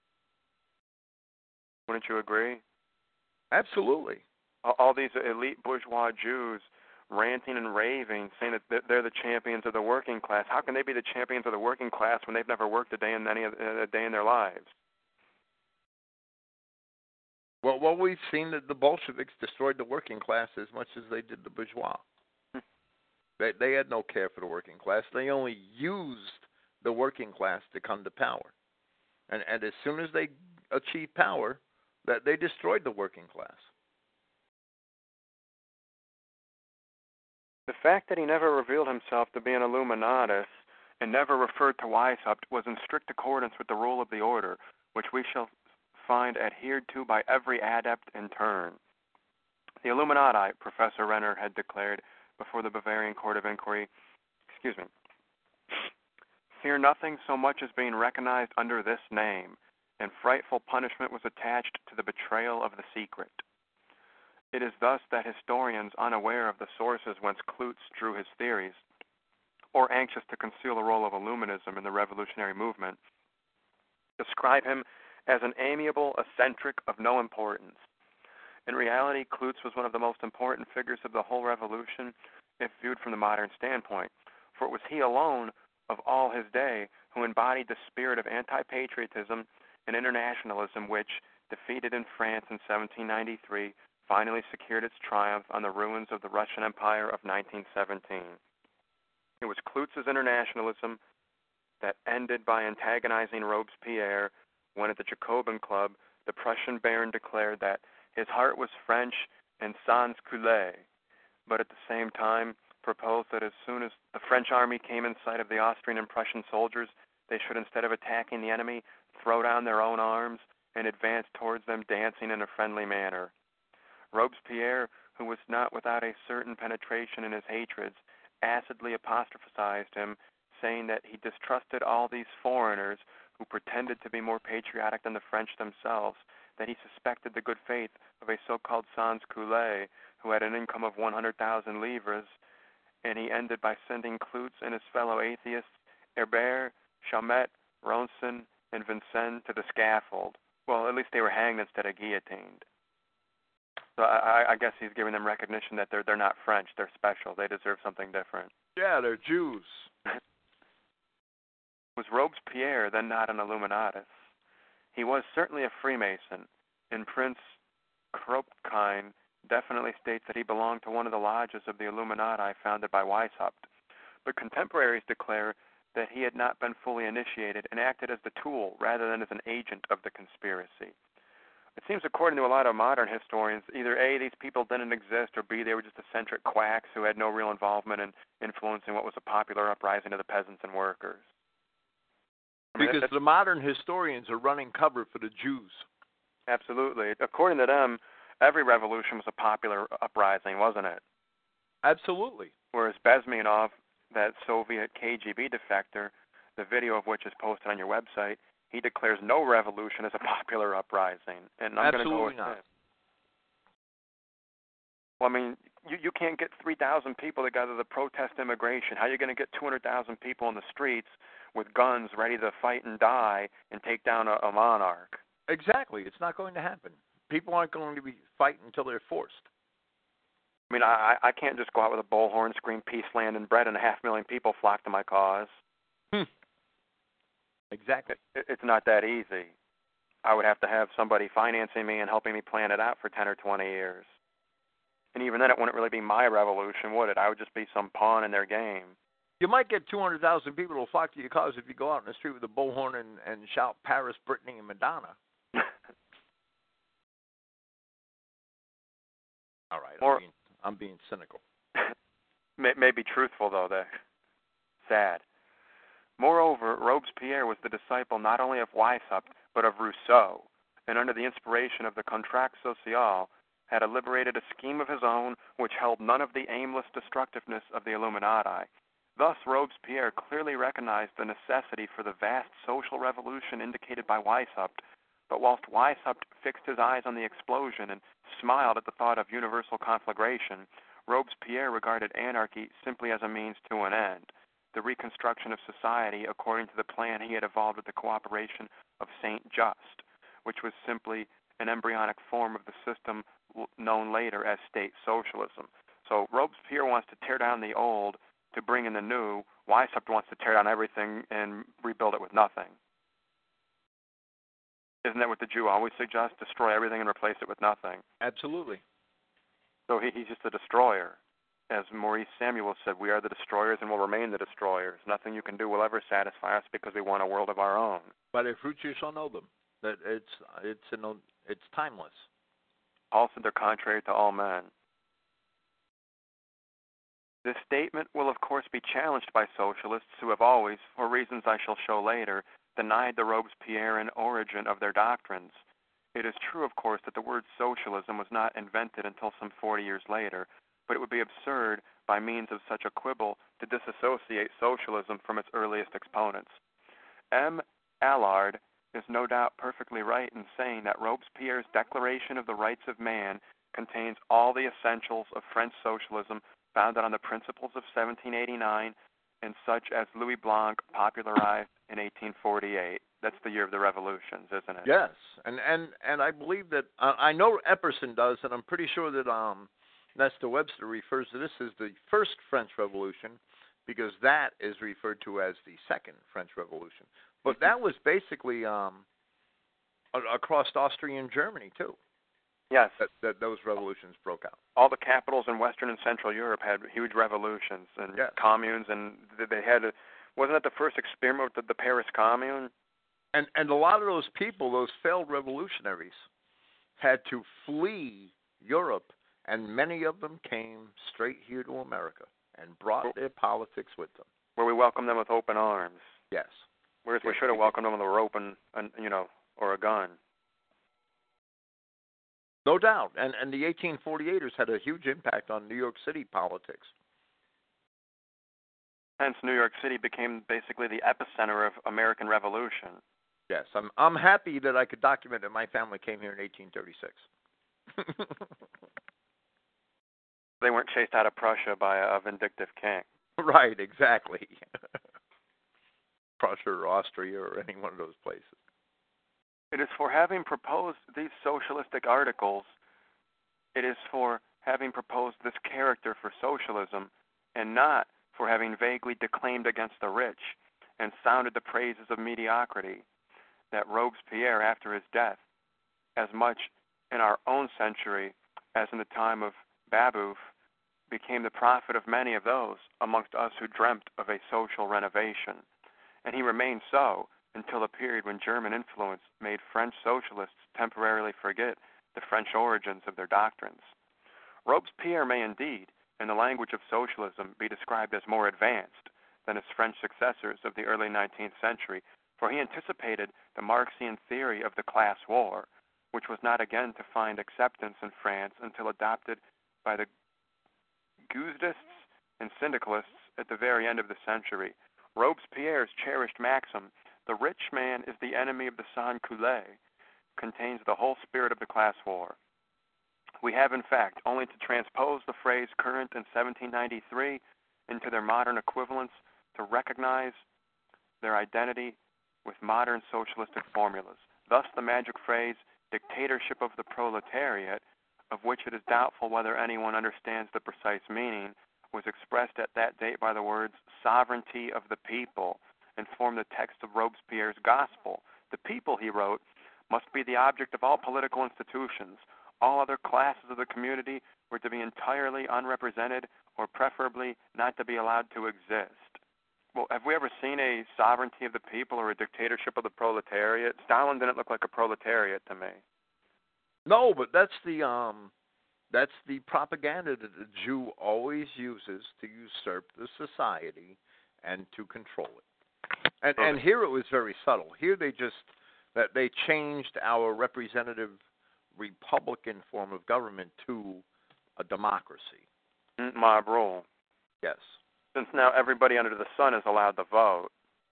Speaker 2: Wouldn't you agree?
Speaker 3: Absolutely.
Speaker 2: All these elite bourgeois Jews ranting and raving, saying that they're the champions of the working class. How can they be the champions of the working class when they've never worked a day in their lives?
Speaker 3: Well, we've seen that the Bolsheviks destroyed the working class as much as they did the bourgeois. They had no care for the working class. They only used the working class to come to power. And as soon as they achieved power, that they destroyed the working class.
Speaker 2: The fact that he never revealed himself to be an Illuminatus and never referred to Weishaupt was in strict accordance with the rule of the order, which we shall find adhered to by every adept in turn. The Illuminati, Professor Renner had declared before the Bavarian Court of Inquiry, fear nothing so much as being recognized under this name, and frightful punishment was attached to the betrayal of the secret. It is thus that historians, unaware of the sources whence Klutz drew his theories, or anxious to conceal the role of Illuminism in the revolutionary movement, describe him as an amiable eccentric of no importance. In reality, Klutz was one of the most important figures of the whole revolution, if viewed from the modern standpoint, for it was he alone of all his day who embodied the spirit of anti-patriotism and internationalism which, defeated in France in 1793, finally secured its triumph on the ruins of the Russian Empire of 1917. It was Klutz's internationalism that ended by antagonizing Robespierre when at the Jacobin Club the Prussian Baron declared that his heart was French and sans culotte, but at the same time proposed that as soon as the French army came in sight of the Austrian and Prussian soldiers, they should, instead of attacking the enemy, throw down their own arms and advance towards them dancing in a friendly manner. Robespierre, who was not without a certain penetration in his hatreds, acidly apostrophized him, saying that he distrusted all these foreigners who pretended to be more patriotic than the French themselves, that he suspected the good faith of a so-called sans-culotte who had an income of 100,000 livres, and he ended by sending Klutz and his fellow atheists, Herbert, Chaumette, Ronsin, and Vincennes, to the scaffold. Well, at least they were hanged instead of guillotined. So I guess he's giving them recognition that they're not French, they're special, they deserve something different.
Speaker 3: Yeah, they're Jews.
Speaker 2: Was Robespierre then not an Illuminatus? He was certainly a Freemason, and Prince Kropotkin definitely states that he belonged to one of the lodges of the Illuminati founded by Weishaupt, but contemporaries declare that he had not been fully initiated and acted as the tool rather than as an agent of the conspiracy. It seems, according to a lot of modern historians, either A, these people didn't exist, or B, they were just eccentric quacks who had no real involvement in influencing what was a popular uprising of the peasants and workers.
Speaker 3: Because the modern historians are running cover for the Jews.
Speaker 2: Absolutely. According to them, every revolution was a popular uprising, wasn't it?
Speaker 3: Absolutely.
Speaker 2: Whereas Bezmenov that Soviet KGB defector, the video of which is posted on your website, he declares no revolution as a popular uprising. And I'm going to go with this. Well, I mean, you can't get 3,000 people together to protest immigration. How are you going to get 200,000 people in the streets with guns ready to fight and die and take down a monarch?
Speaker 3: Exactly. It's not going to happen. People aren't going to be fighting until they're forced.
Speaker 2: I mean, I can't just go out with a bullhorn, scream peace, land, and bread, and 500,000 people flock to my cause.
Speaker 3: Exactly.
Speaker 2: It's not that easy. I would have to have somebody financing me and helping me plan it out for 10 or 20 years. And even then, it wouldn't really be my revolution, would it? I would just be some pawn in their game.
Speaker 3: You might get 200,000 people who will flock to your cause if you go out in the street with a bullhorn and shout Paris, Brittany, and Madonna. All right, I'm being cynical.
Speaker 2: Maybe truthful, though. Sad. Moreover, Robespierre was the disciple not only of Weishaupt, but of Rousseau, and under the inspiration of the Contrat Social, had elaborated a scheme of his own which held none of the aimless destructiveness of the Illuminati. Thus, Robespierre clearly recognized the necessity for the vast social revolution indicated by Weishaupt, but whilst Weishaupt fixed his eyes on the explosion and smiled at the thought of universal conflagration, Robespierre regarded anarchy simply as a means to an end, the reconstruction of society according to the plan he had evolved with the cooperation of Saint Just, which was simply an embryonic form of the system known later as state socialism. So Robespierre wants to tear down the old to bring in the new. Weishaupt wants to tear down everything and rebuild it with nothing. Isn't that what the Jew always suggests? Destroy everything and replace it with nothing.
Speaker 3: Absolutely.
Speaker 2: So he's just a destroyer. As Maurice Samuel said, we are the destroyers and will remain the destroyers. Nothing you can do will ever satisfy us because we want a world of our own.
Speaker 3: By their fruits you shall know them. That it's timeless.
Speaker 2: Also, they're contrary to all men. This statement will, of course, be challenged by socialists who have always, for reasons I shall show later, denied the Robespierrean origin of their doctrines. It is true, of course, that the word socialism was not invented until some 40 years later, but it would be absurd, by means of such a quibble, to disassociate socialism from its earliest exponents. M. Allard is no doubt perfectly right in saying that Robespierre's Declaration of the Rights of Man contains all the essentials of French socialism founded on the principles of 1789 and such as Louis Blanc popularized in 1848. That's the year of the revolutions, isn't it?
Speaker 3: Yes, and I believe that I know Epperson does, and I'm pretty sure that Nestor Webster refers to this as the first French Revolution, because that is referred to as the second French Revolution. But that was basically across Austria and Germany too.
Speaker 2: Yes.
Speaker 3: That those revolutions broke out.
Speaker 2: All the capitals in Western and Central Europe had huge revolutions and communes, and they had. Wasn't it the first experiment with the Paris Commune?
Speaker 3: And a lot of those people, those failed revolutionaries, had to flee Europe, and many of them came straight here to America and brought their politics with them. Where
Speaker 2: we welcomed them with open arms.
Speaker 3: Yes.
Speaker 2: Whereas we should have welcomed them with a rope and or a gun.
Speaker 3: No doubt. And the 1848ers had a huge impact on New York City politics.
Speaker 2: Hence, New York City became basically the epicenter of American Revolution.
Speaker 3: Yes, I'm happy that I could document that my family came here in 1836.
Speaker 2: They weren't chased out of Prussia by a vindictive king.
Speaker 3: Right, exactly. Prussia or Austria or any one of those places.
Speaker 2: It is for having proposed these socialistic articles, it is for having proposed this character for socialism, and not for having vaguely declaimed against the rich and sounded the praises of mediocrity, that Robespierre, after his death, as much in our own century as in the time of Babeuf, became the prophet of many of those amongst us who dreamt of a social renovation. And he remained so until a period when German influence made French socialists temporarily forget the French origins of their doctrines. Robespierre may indeed, in the language of socialism, be described as more advanced than his French successors of the early 19th century, for he anticipated the Marxian theory of the class war, which was not again to find acceptance in France until adopted by the Guesdists and syndicalists at the very end of the century. Robespierre's cherished maxim, "The rich man is the enemy of the sans-culotte," contains the whole spirit of the class war. We have, in fact, only to transpose the phrase current in 1793 into their modern equivalents to recognize their identity with modern socialistic formulas. Thus, the magic phrase, dictatorship of the proletariat, of which it is doubtful whether anyone understands the precise meaning, was expressed at that date by the words sovereignty of the people and formed the text of Robespierre's gospel. The people, he wrote, must be the object of all political institutions. All other classes of the community were to be entirely unrepresented or preferably not to be allowed to exist. Well, have we ever seen a sovereignty of the people or a dictatorship of the proletariat? Stalin didn't look like a proletariat to me.
Speaker 3: No, but that's the propaganda that the Jew always uses to usurp the society and to control it. And here it was very subtle. Here they changed our representative republican form of government to a democracy.
Speaker 2: Mob rule.
Speaker 3: Yes.
Speaker 2: Since now everybody under the sun is allowed to vote.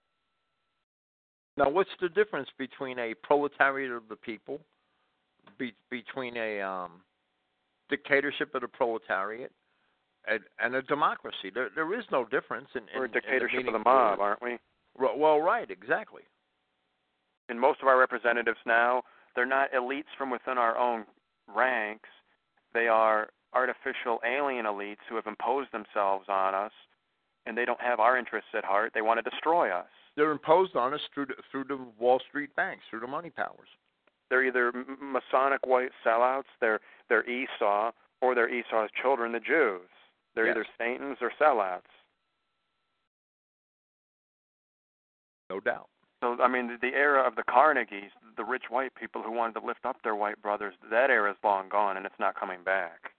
Speaker 3: Now, what's the difference between a proletariat of the people, between a dictatorship of the proletariat, and a democracy? There is no difference.
Speaker 2: We're a dictatorship of the mob, aren't we?
Speaker 3: Well, right, exactly.
Speaker 2: And most of our representatives now, they're not elites from within our own ranks. They are artificial alien elites who have imposed themselves on us, and they don't have our interests at heart. They want to destroy us.
Speaker 3: They're imposed on us through the Wall Street banks, through the money powers.
Speaker 2: They're either Masonic white sellouts, they're Esau, or they're Esau's children, the Jews. They're either Satans or sellouts.
Speaker 3: No doubt.
Speaker 2: So, I mean, the era of the Carnegies, the rich white people who wanted to lift up their white brothers, that era is long gone, and it's not coming back.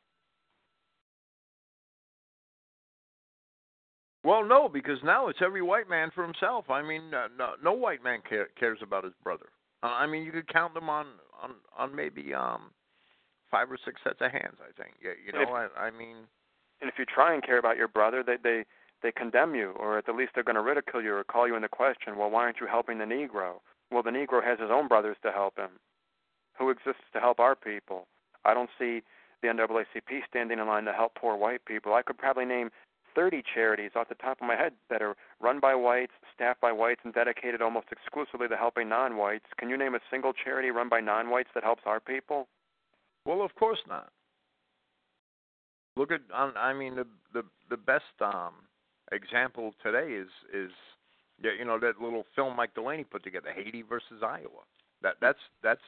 Speaker 3: Well, no, because now it's every white man for himself. I mean, no white man cares about his brother. I mean, you could count them on maybe 5 or 6 sets of hands, I think. You know, I mean...
Speaker 2: And if you try and care about your brother, they condemn you, or at the least they're going to ridicule you or call you into question. Well, why aren't you helping the Negro? Well, the Negro has his own brothers to help him. Who exists to help our people? I don't see the NAACP standing in line to help poor white people. I could probably name 30 charities off the top of my head that are run by whites, staffed by whites, and dedicated almost exclusively to helping non-whites. Can you name a single charity run by non-whites that helps our people?
Speaker 3: Well, of course not. Look at, I mean, the best example today is you know, that little film Mike Delaney put together, Haiti versus Iowa. That's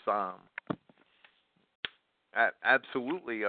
Speaker 3: absolutely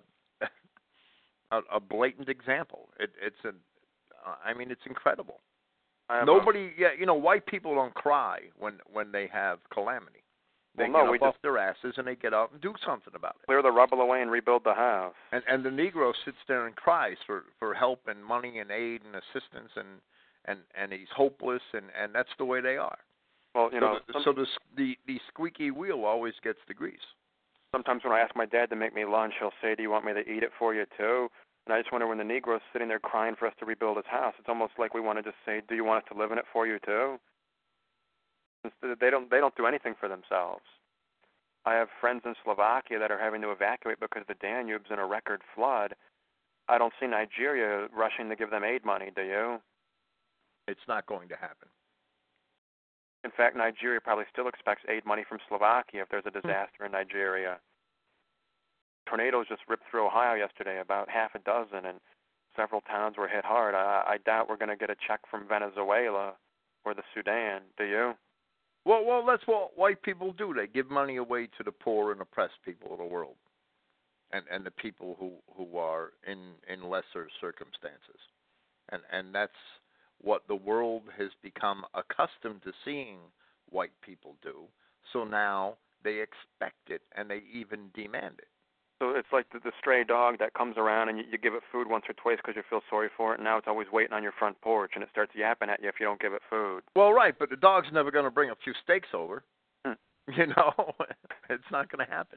Speaker 3: a blatant example. I mean, it's incredible. You know, white people don't cry when they have calamity. They get up off their asses and they get out and do something about it.
Speaker 2: Clear the rubble away and rebuild the house.
Speaker 3: And the Negro sits there and cries for help and money and aid and assistance, and he's hopeless, and that's the way they are.
Speaker 2: Well, you know,
Speaker 3: the squeaky wheel always gets the grease.
Speaker 2: Sometimes when I ask my dad to make me lunch, he'll say, "Do you want me to eat it for you too?" And I just wonder, when the Negro's sitting there crying for us to rebuild his house, it's almost like we want to just say, "Do you want us to live in it for you too?" They don't do anything for themselves. I have friends in Slovakia that are having to evacuate because the Danube's in a record flood. I don't see Nigeria rushing to give them aid money, do you?
Speaker 3: It's not going to happen.
Speaker 2: In fact, Nigeria probably still expects aid money from Slovakia if there's a disaster in Nigeria. Tornadoes just ripped through Ohio yesterday, about half a dozen, and several towns were hit hard. I doubt we're going to get a check from Venezuela or the Sudan, do you?
Speaker 3: Well, that's what white people do. They give money away to the poor and oppressed people of the world, and the people who are in lesser circumstances, and that's what the world has become accustomed to seeing white people do. So now they expect it, and they even demand it.
Speaker 2: So it's like the stray dog that comes around and you give it food once or twice because you feel sorry for it, and now it's always waiting on your front porch, and it starts yapping at you if you don't give it food.
Speaker 3: Well, right, but the dog's never going to bring a few steaks over. You know, it's not going to happen.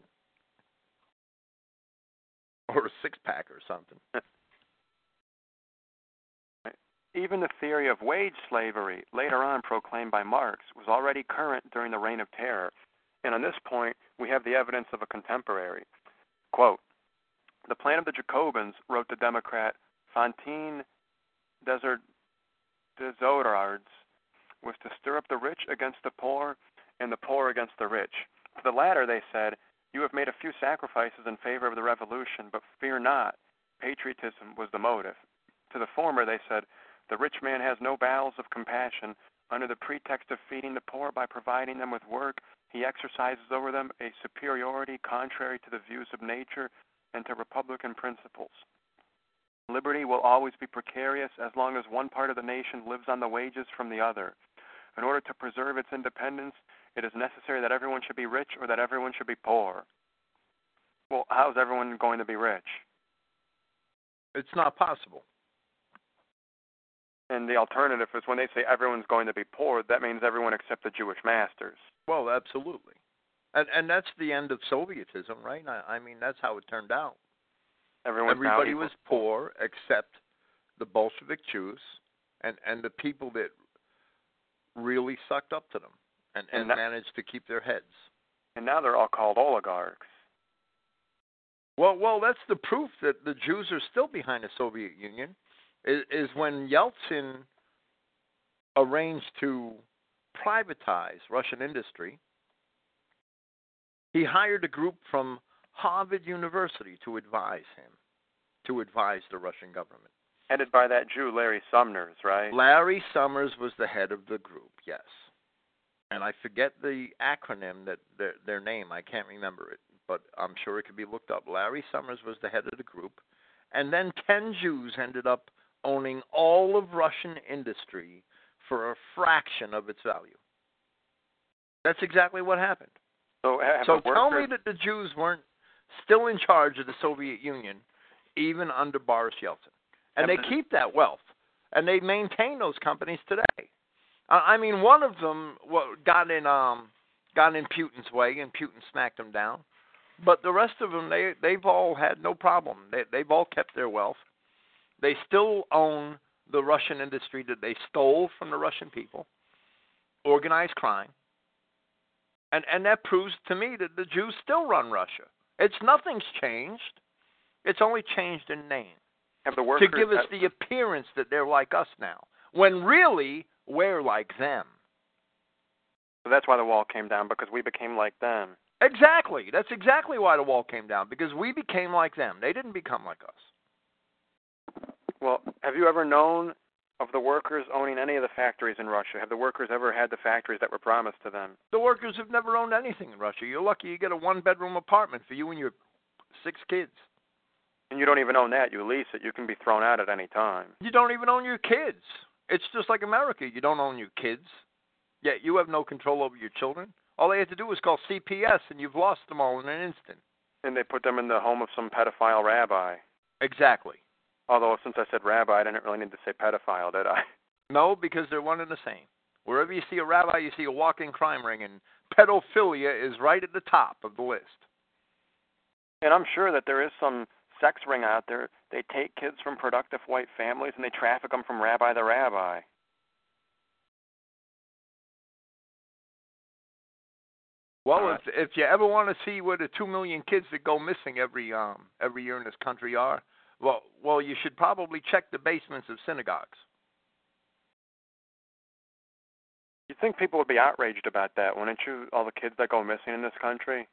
Speaker 3: Or a 6-pack or something.
Speaker 2: Even the theory of wage slavery, later on proclaimed by Marx, was already current during the Reign of Terror. And on this point, we have the evidence of a contemporary. Quote, "The plan of the Jacobins," wrote the Democrat Fontaine Desodards, "was to stir up the rich against the poor and the poor against the rich. To the latter, they said, you have made a few sacrifices in favor of the revolution, but fear not, patriotism was the motive. To the former, they said, the rich man has no bowels of compassion. Under the pretext of feeding the poor by providing them with work, he exercises over them a superiority contrary to the views of nature and to republican principles. Liberty will always be precarious as long as one part of the nation lives on the wages from the other. In order to preserve its independence, it is necessary that everyone should be rich or that everyone should be poor." Well, how is everyone going to be rich?
Speaker 3: It's not possible.
Speaker 2: And the alternative is when they say everyone's going to be poor, that means everyone except the Jewish masters.
Speaker 3: Well, absolutely. And that's the end of Sovietism, right? I mean, that's how it turned out. Everybody was poor except the Bolshevik Jews and the people that really sucked up to them and managed to keep their heads.
Speaker 2: And now they're all called oligarchs.
Speaker 3: Well, that's the proof that the Jews are still behind the Soviet Union, is when Yeltsin arranged to privatize Russian industry, he hired a group from Harvard University to advise him, to advise the Russian government.
Speaker 2: Headed by that Jew, Larry Summers, right?
Speaker 3: Larry Summers was the head of the group, yes. And I forget the acronym, that their name. I can't remember it, but I'm sure it could be looked up. Larry Summers was the head of the group. And then 10 Jews ended up owning all of Russian industry for a fraction of its value. That's exactly what happened. So tell me that the Jews weren't still in charge of the Soviet Union, even under Boris Yeltsin. And they keep that wealth, and they maintain those companies today. I mean, one of them got in Putin's way, and Putin smacked them down. But the rest of them, they've all had no problem. They've all kept their wealth. They still own the Russian industry that they stole from the Russian people, organized crime. And that proves to me that the Jews still run Russia. Nothing's changed. It's only changed in name. To give us the appearance that they're like us now, when really we're like them.
Speaker 2: So that's why the wall came down, because we became like them.
Speaker 3: Exactly. That's exactly why the wall came down, because we became like them. They didn't become like us.
Speaker 2: Well, have you ever known of the workers owning any of the factories in Russia? Have the workers ever had the factories that were promised to them?
Speaker 3: The workers have never owned anything in Russia. You're lucky you get a one-bedroom apartment for you and your 6 kids.
Speaker 2: And you don't even own that. You lease it. You can be thrown out at any time.
Speaker 3: You don't even own your kids. It's just like America. You don't own your kids, yet you have no control over your children. All they have to do is call CPS, and you've lost them all in an instant.
Speaker 2: And they put them in the home of some pedophile rabbi.
Speaker 3: Exactly.
Speaker 2: Although, since I said rabbi, I didn't really need to say pedophile, did I?
Speaker 3: No, because they're one and the same. Wherever you see a rabbi, you see a walking crime ring, and pedophilia is right at the top of the list.
Speaker 2: And I'm sure that there is some sex ring out there. They take kids from productive white families and they traffic them from rabbi to rabbi.
Speaker 3: Well, if you ever want to see where the 2 million kids that go missing every year in this country are, well, you should probably check the basements of synagogues.
Speaker 2: You think people would be outraged about that, wouldn't you? All the kids that go missing in this country.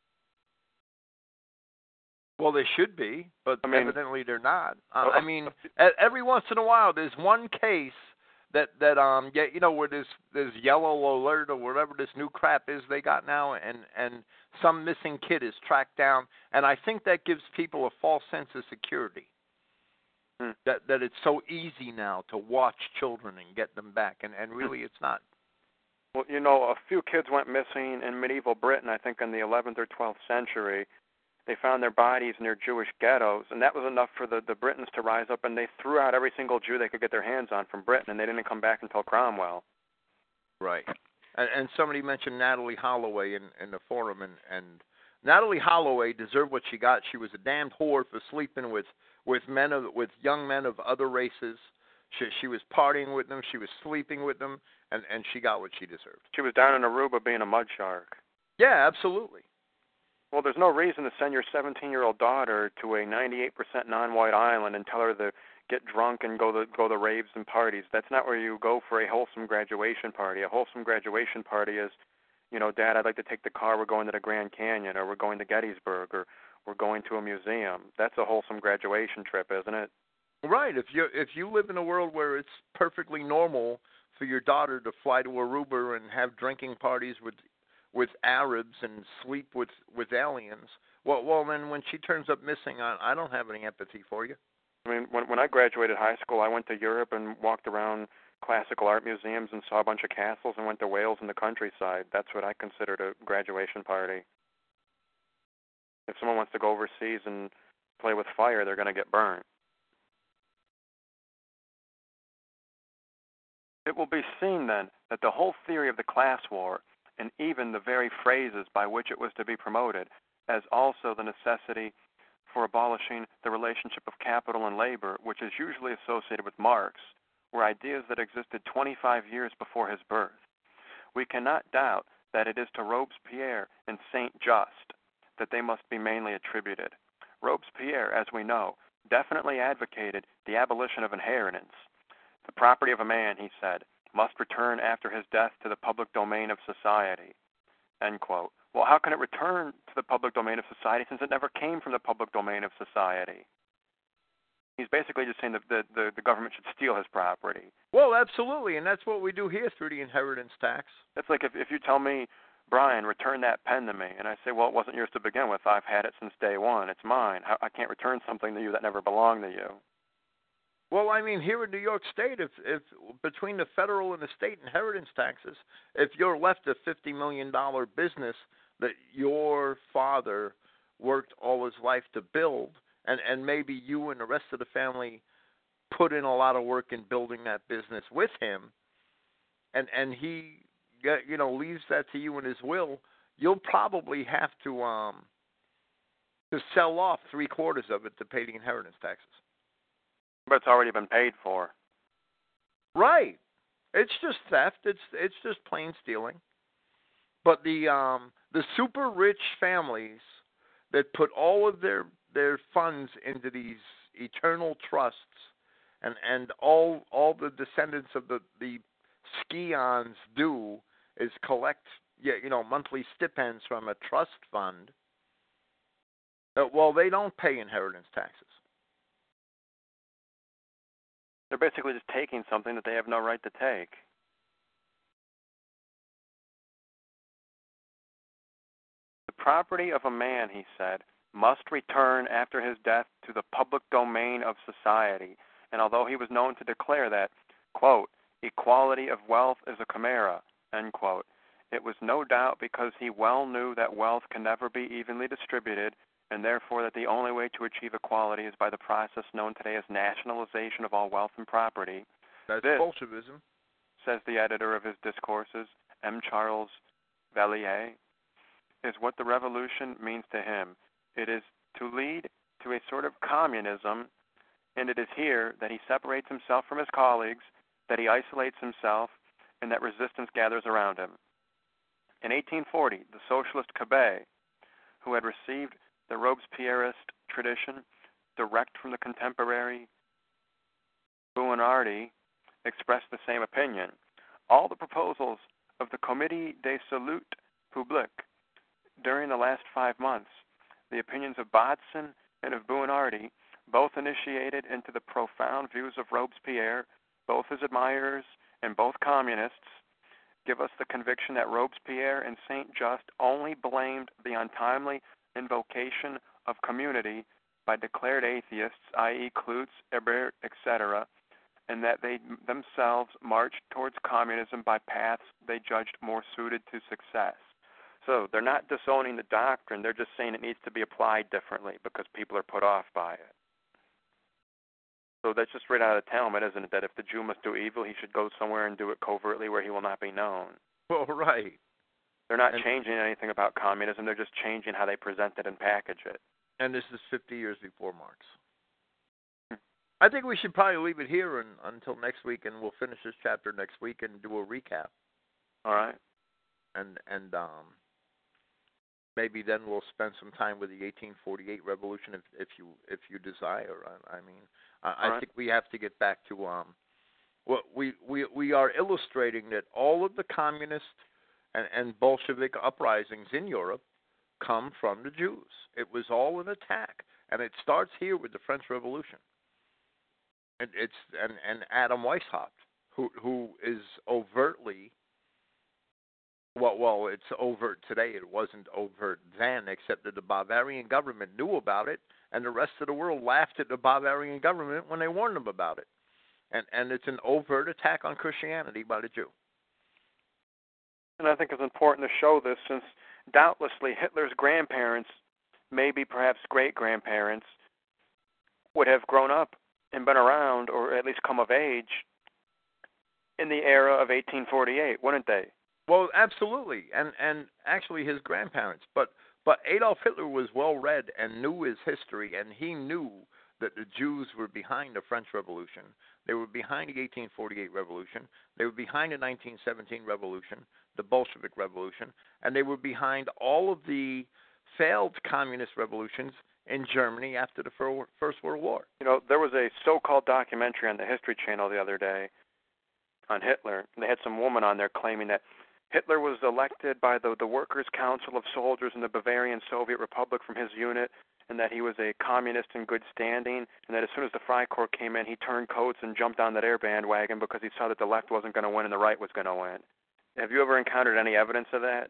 Speaker 3: Well, they should be, but evidently they're not. I mean, every once in a while, there's one case that you know, where there's yellow alert or whatever this new crap is they got now, and some missing kid is tracked down, and I think that gives people a false sense of security. That it's so easy now to watch children and get them back, and really it's not.
Speaker 2: Well, you know, a few kids went missing in medieval Britain, I think in the 11th or 12th century. They found their bodies in their Jewish ghettos, and that was enough for the Britons to rise up, and they threw out every single Jew they could get their hands on from Britain, and they didn't come back until Cromwell.
Speaker 3: Right. And somebody mentioned Natalie Holloway in the forum, and Natalie Holloway deserved what she got. She was a damned whore for sleeping with young men of other races. She was partying with them, she was sleeping with them, and she got what she deserved.
Speaker 2: She was down in Aruba being a mud shark.
Speaker 3: Yeah, absolutely.
Speaker 2: Well, there's no reason to send your 17-year-old daughter to a 98% non-white island and tell her to get drunk and go to raves and parties. That's not where you go for a wholesome graduation party. A wholesome graduation party is, Dad, I'd like to take the car. We're going to the Grand Canyon, or we're going to Gettysburg, or we're going to a museum. That's a wholesome graduation trip, isn't it?
Speaker 3: Right. If you live in a world where it's perfectly normal for your daughter to fly to Aruba and have drinking parties with Arabs and sleep with aliens, well then when she turns up missing, I don't have any empathy for you.
Speaker 2: I mean, when I graduated high school, I went to Europe and walked around classical art museums and saw a bunch of castles and went to Wales in the countryside. That's what I considered a graduation party. If someone wants to go overseas and play with fire, they're going to get burnt. It will be seen then that the whole theory of the class war, and even the very phrases by which it was to be promoted, as also the necessity for abolishing the relationship of capital and labor, which is usually associated with Marx, were ideas that existed 25 years before his birth. We cannot doubt that it is to Robespierre and Saint-Just that they must be mainly attributed. Robespierre, as we know, definitely advocated the abolition of inheritance. The property of a man, he said, must return after his death to the public domain of society. End quote. Well, how can it return to the public domain of society since it never came from the public domain of society? He's basically just saying that the government should steal his property.
Speaker 3: Well, absolutely, and that's what we do here through the inheritance tax.
Speaker 2: It's like if you tell me, Brian, return that pen to me, and I say, well, it wasn't yours to begin with. I've had it since day one. It's mine. I can't return something to you that never belonged to you.
Speaker 3: Well, I mean, here in New York State, if between the federal and the state inheritance taxes, if you're left a $50 million business that your father worked all his life to build, and maybe you and the rest of the family put in a lot of work in building that business with him, and he leaves that to you in his will, you'll probably have to sell off 3/4 of it to pay the inheritance taxes.
Speaker 2: But it's already been paid for.
Speaker 3: Right. It's just theft. It's just plain stealing. But the super rich families that put all of their funds into these eternal trusts, and all the descendants of the scions do is collect monthly stipends from a trust fund. Well, they don't pay inheritance taxes.
Speaker 2: They're basically just taking something that they have no right to take. The property of a man, he said, must return after his death to the public domain of society. And although he was known to declare that, quote, equality of wealth is a chimera, end quote, it was no doubt because he well knew that wealth can never be evenly distributed, and therefore that the only way to achieve equality is by the process known today as nationalization of all wealth and property.
Speaker 3: That's
Speaker 2: this,
Speaker 3: Bolshevism,
Speaker 2: says the editor of his discourses, M. Charles Vallier, is what the revolution means to him. It is to lead to a sort of communism, and it is here that he separates himself from his colleagues, that he isolates himself, and that resistance gathers around him. In 1840, the socialist Cabet, who had received the Robespierrist tradition direct from the contemporary Buonarroti, expressed the same opinion. All the proposals of the Comité de Salut Public during the last 5 months, the opinions of Bodson and of Buonarroti, both initiated into the profound views of Robespierre, both his admirers and both communists, give us the conviction that Robespierre and Saint-Just only blamed the untimely invocation of community by declared atheists, i.e. Klutz, Ebert, etc., and that they themselves marched towards communism by paths they judged more suited to success. So they're not disowning the doctrine, they're just saying it needs to be applied differently because people are put off by it. So that's just right out of the Talmud, isn't it, that if the Jew must do evil, he should go somewhere and do it covertly where he will not be known.
Speaker 3: Well, right.
Speaker 2: They're not changing anything about communism. They're just changing how they present it and package it.
Speaker 3: And this is 50 years before Marx. I think we should probably leave it here until next week, and we'll finish this chapter next week and do a recap.
Speaker 2: All right.
Speaker 3: And maybe then we'll spend some time with the 1848 revolution if you desire. I think we have to get back to what we are illustrating that all of the communist and Bolshevik uprisings in Europe come from the Jews. It was all an attack, and it starts here with the French Revolution. And Adam Weishaupt, who is overtly, well, it's overt today. It wasn't overt then, except that the Bavarian government knew about it, and the rest of the world laughed at the Bavarian government when they warned them about it. And it's an overt attack on Christianity by the Jew.
Speaker 2: And I think it's important to show this, since doubtlessly Hitler's grandparents, maybe perhaps great-grandparents, would have grown up and been around, or at least come of age, in the era of 1848, wouldn't they?
Speaker 3: Well, absolutely, and actually his grandparents. But Adolf Hitler was well-read and knew his history, and he knew that the Jews were behind the French Revolution. They were behind the 1848 Revolution. They were behind the 1917 Revolution, the Bolshevik Revolution, and they were behind all of the failed communist revolutions in Germany after the First World War.
Speaker 2: You know, there was a so-called documentary on the History Channel the other day on Hitler. They had some woman on there claiming that Hitler was elected by the Workers' Council of Soldiers in the Bavarian Soviet Republic from his unit, and that he was a communist in good standing, and that as soon as the Freikorps came in, he turned coats and jumped on that air bandwagon because he saw that the left wasn't going to win and the right was going to win. Have you ever encountered any evidence of that?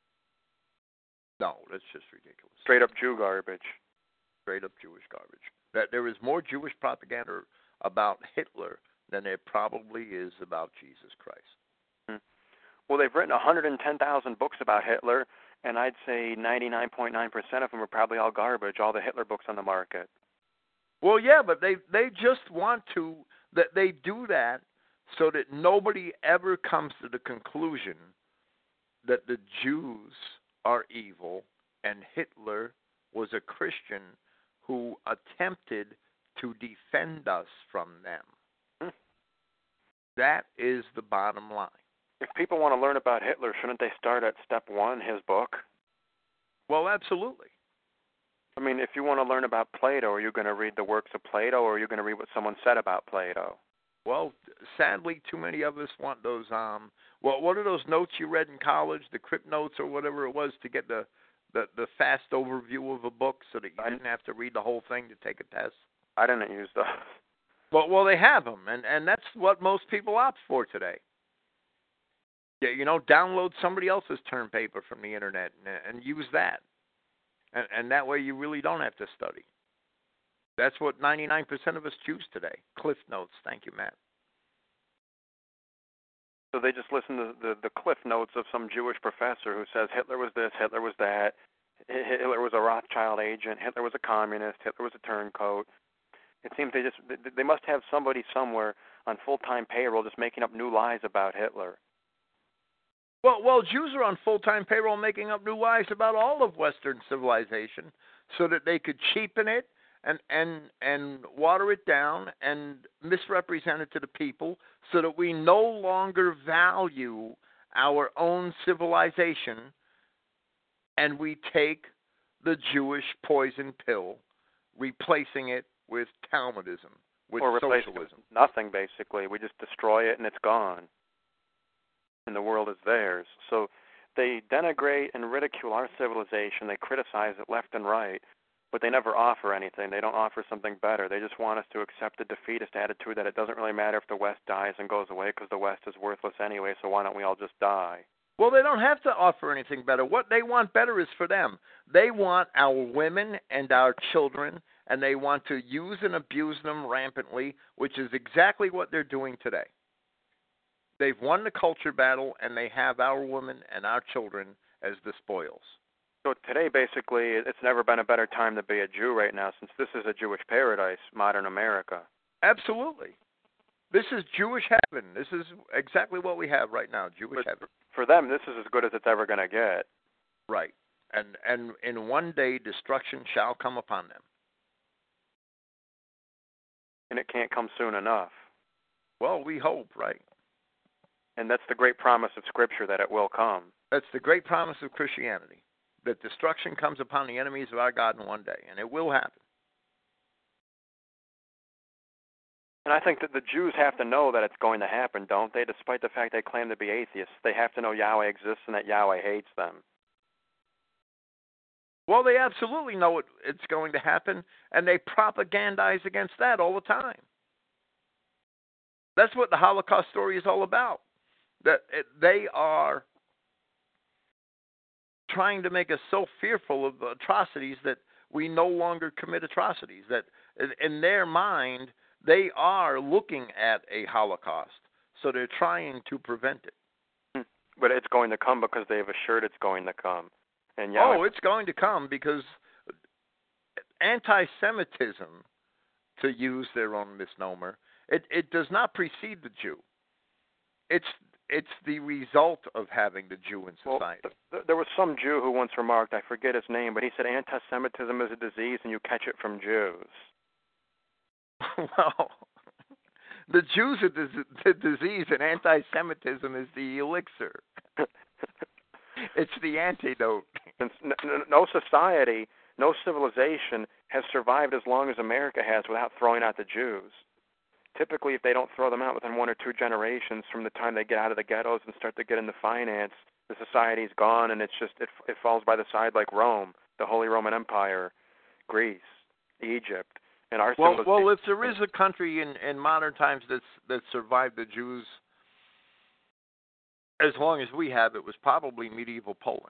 Speaker 3: No, that's just ridiculous.
Speaker 2: Straight up Jew garbage.
Speaker 3: Straight up Jewish garbage. That there is more Jewish propaganda about Hitler than there probably is about Jesus Christ.
Speaker 2: Well, they've written 110,000 books about Hitler, and I'd say 99.9% of them are probably all garbage, all the Hitler books on the market.
Speaker 3: Well, yeah, but they just want to, that they do that so that nobody ever comes to the conclusion that the Jews are evil and Hitler was a Christian who attempted to defend us from them. That is the bottom line.
Speaker 2: If people want to learn about Hitler, shouldn't they start at step one, his book?
Speaker 3: Well, absolutely.
Speaker 2: I mean, if you want to learn about Plato, are you going to read the works of Plato, or are you going to read what someone said about Plato?
Speaker 3: Well, sadly, too many of us want those, what are those notes you read in college, the Crip Notes or whatever it was, to get the fast overview of a book so that you didn't have to read the whole thing to take a test?
Speaker 2: I didn't use those.
Speaker 3: Well, they have them, and that's what most people opt for today. Yeah, you know, download somebody else's term paper from the internet and use that. And that way you really don't have to study. That's what 99% of us choose today. Cliff Notes. Thank you, Matt.
Speaker 2: So they just listen to the Cliff Notes of some Jewish professor who says Hitler was this, Hitler was that, Hitler was a Rothschild agent, Hitler was a communist, Hitler was a turncoat. It seems they must have somebody somewhere on full-time payroll just making up new lies about Hitler.
Speaker 3: Well, Jews are on full-time payroll making up new lies about all of Western civilization so that they could cheapen it and water it down and misrepresent it to the people so that we no longer value our own civilization and we take the Jewish poison pill, replacing it with Talmudism, with socialism.
Speaker 2: Nothing, basically. We just destroy it and it's gone. And the world is theirs. So they denigrate and ridicule our civilization. They criticize it left and right, but they never offer anything. They don't offer something better. They just want us to accept the defeatist attitude that it doesn't really matter if the West dies and goes away because the West is worthless anyway, so why don't we all just die?
Speaker 3: Well, they don't have to offer anything better. What they want better is for them. They want our women and our children, and they want to use and abuse them rampantly, which is exactly what they're doing today. They've won the culture battle, and they have our women and our children as the spoils.
Speaker 2: So today, basically, it's never been a better time to be a Jew right now, since this is a Jewish paradise, modern America.
Speaker 3: Absolutely. This is Jewish heaven. This is exactly what we have right now, Jewish heaven.
Speaker 2: For them, this is as good as it's ever going to get.
Speaker 3: Right. And in one day, destruction shall come upon them.
Speaker 2: And it can't come soon enough.
Speaker 3: Well, we hope, right?
Speaker 2: And that's the great promise of Scripture, that it will come.
Speaker 3: That's the great promise of Christianity, that destruction comes upon the enemies of our God in one day, and it will happen.
Speaker 2: And I think that the Jews have to know that it's going to happen, don't they? Despite the fact they claim to be atheists, they have to know Yahweh exists and that Yahweh hates them.
Speaker 3: Well, they absolutely know it's going to happen, and they propagandize against that all the time. That's what the Holocaust story is all about. They are trying to make us so fearful of atrocities that we no longer commit atrocities. That in their mind, they are looking at a Holocaust, so they're trying to prevent it.
Speaker 2: But it's going to come because they've assured it's going to come. And Yahweh...
Speaker 3: Oh, it's going to come because anti-Semitism, to use their own misnomer, it does not precede the Jew. It's the result of having the Jew in society.
Speaker 2: Well, there was some Jew who once remarked, I forget his name, but he said anti-Semitism is a disease and you catch it from Jews.
Speaker 3: Well, the Jews are the disease and anti-Semitism is the elixir. It's the antidote.
Speaker 2: No society, no civilization has survived as long as America has without throwing out the Jews. Typically, if they don't throw them out within 1 or 2 generations from the time they get out of the ghettos and start to get into finance, the society's gone, and it's just it falls by the side like Rome, the Holy Roman Empire, Greece, Egypt, and our civilization.
Speaker 3: Well, if there is a country in modern times that survived the Jews as long as we have, it was probably medieval Poland.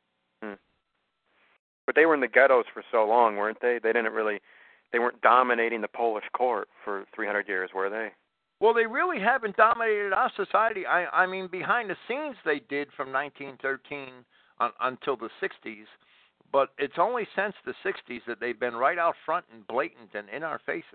Speaker 2: But they were in the ghettos for so long, weren't they? They weren't dominating the Polish court for 300 years, were they?
Speaker 3: Well, they really haven't dominated our society. I mean, behind the scenes they did from 1913 until the 60s, but it's only since the 60s that they've been right out front and blatant and in our faces.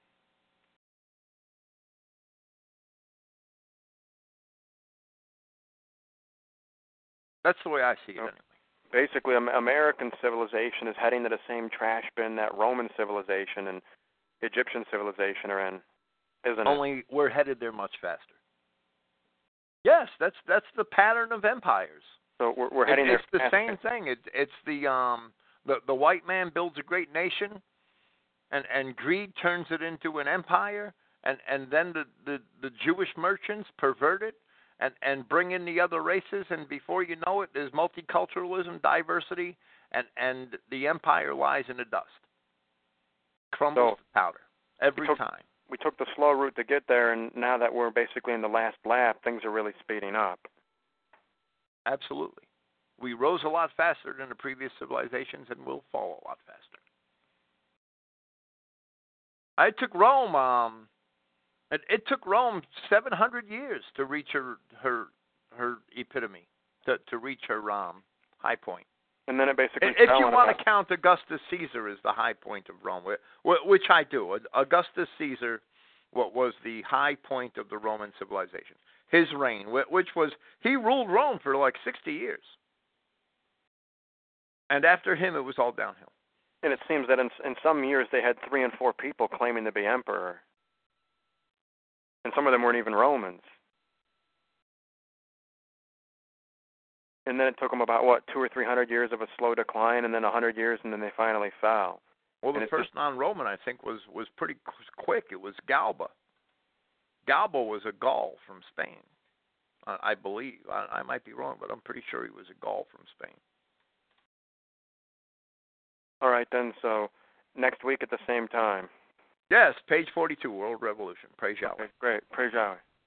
Speaker 3: That's the way I see it, anyway.
Speaker 2: Basically, American civilization is heading to the same trash bin that Roman civilization and Egyptian civilization are in, isn't it?
Speaker 3: Only we're headed there much faster. Yes, that's the pattern of empires.
Speaker 2: So we're heading there.
Speaker 3: It's the same thing. It's the white man builds a great nation, and greed turns it into an empire, and then the Jewish merchants pervert it. And bring in the other races, and before you know it, there's multiculturalism, diversity, and the empire lies in the dust. Crumbles to powder every time.
Speaker 2: We took the slow route to get there, and now that we're basically in the last lap, things are really speeding up.
Speaker 3: Absolutely. We rose a lot faster than the previous civilizations, and we'll fall a lot faster. I took Rome... It took Rome 700 years to reach her epitome, to reach her high point.
Speaker 2: And then it basically...
Speaker 3: If you want to count Augustus Caesar as the high point of Rome, which I do, Augustus Caesar was the high point of the Roman civilization. His reign, which was... He ruled Rome for like 60 years. And after him, it was all downhill.
Speaker 2: And it seems that in some years they had 3 and 4 people claiming to be emperor. And some of them weren't even Romans. And then it took them about, 200 or 300 years of a slow decline, and then 100 years, and then they finally fell.
Speaker 3: Well, the first non-Roman, I think, was pretty quick. It was Galba. Galba was a Gaul from Spain, I believe. I might be wrong, but I'm pretty sure he was a Gaul from Spain.
Speaker 2: All right, then, so next week at the same time.
Speaker 3: Yes, page 42, World Revolution. Praise Yahweh.
Speaker 2: Okay, great. Praise Yahweh.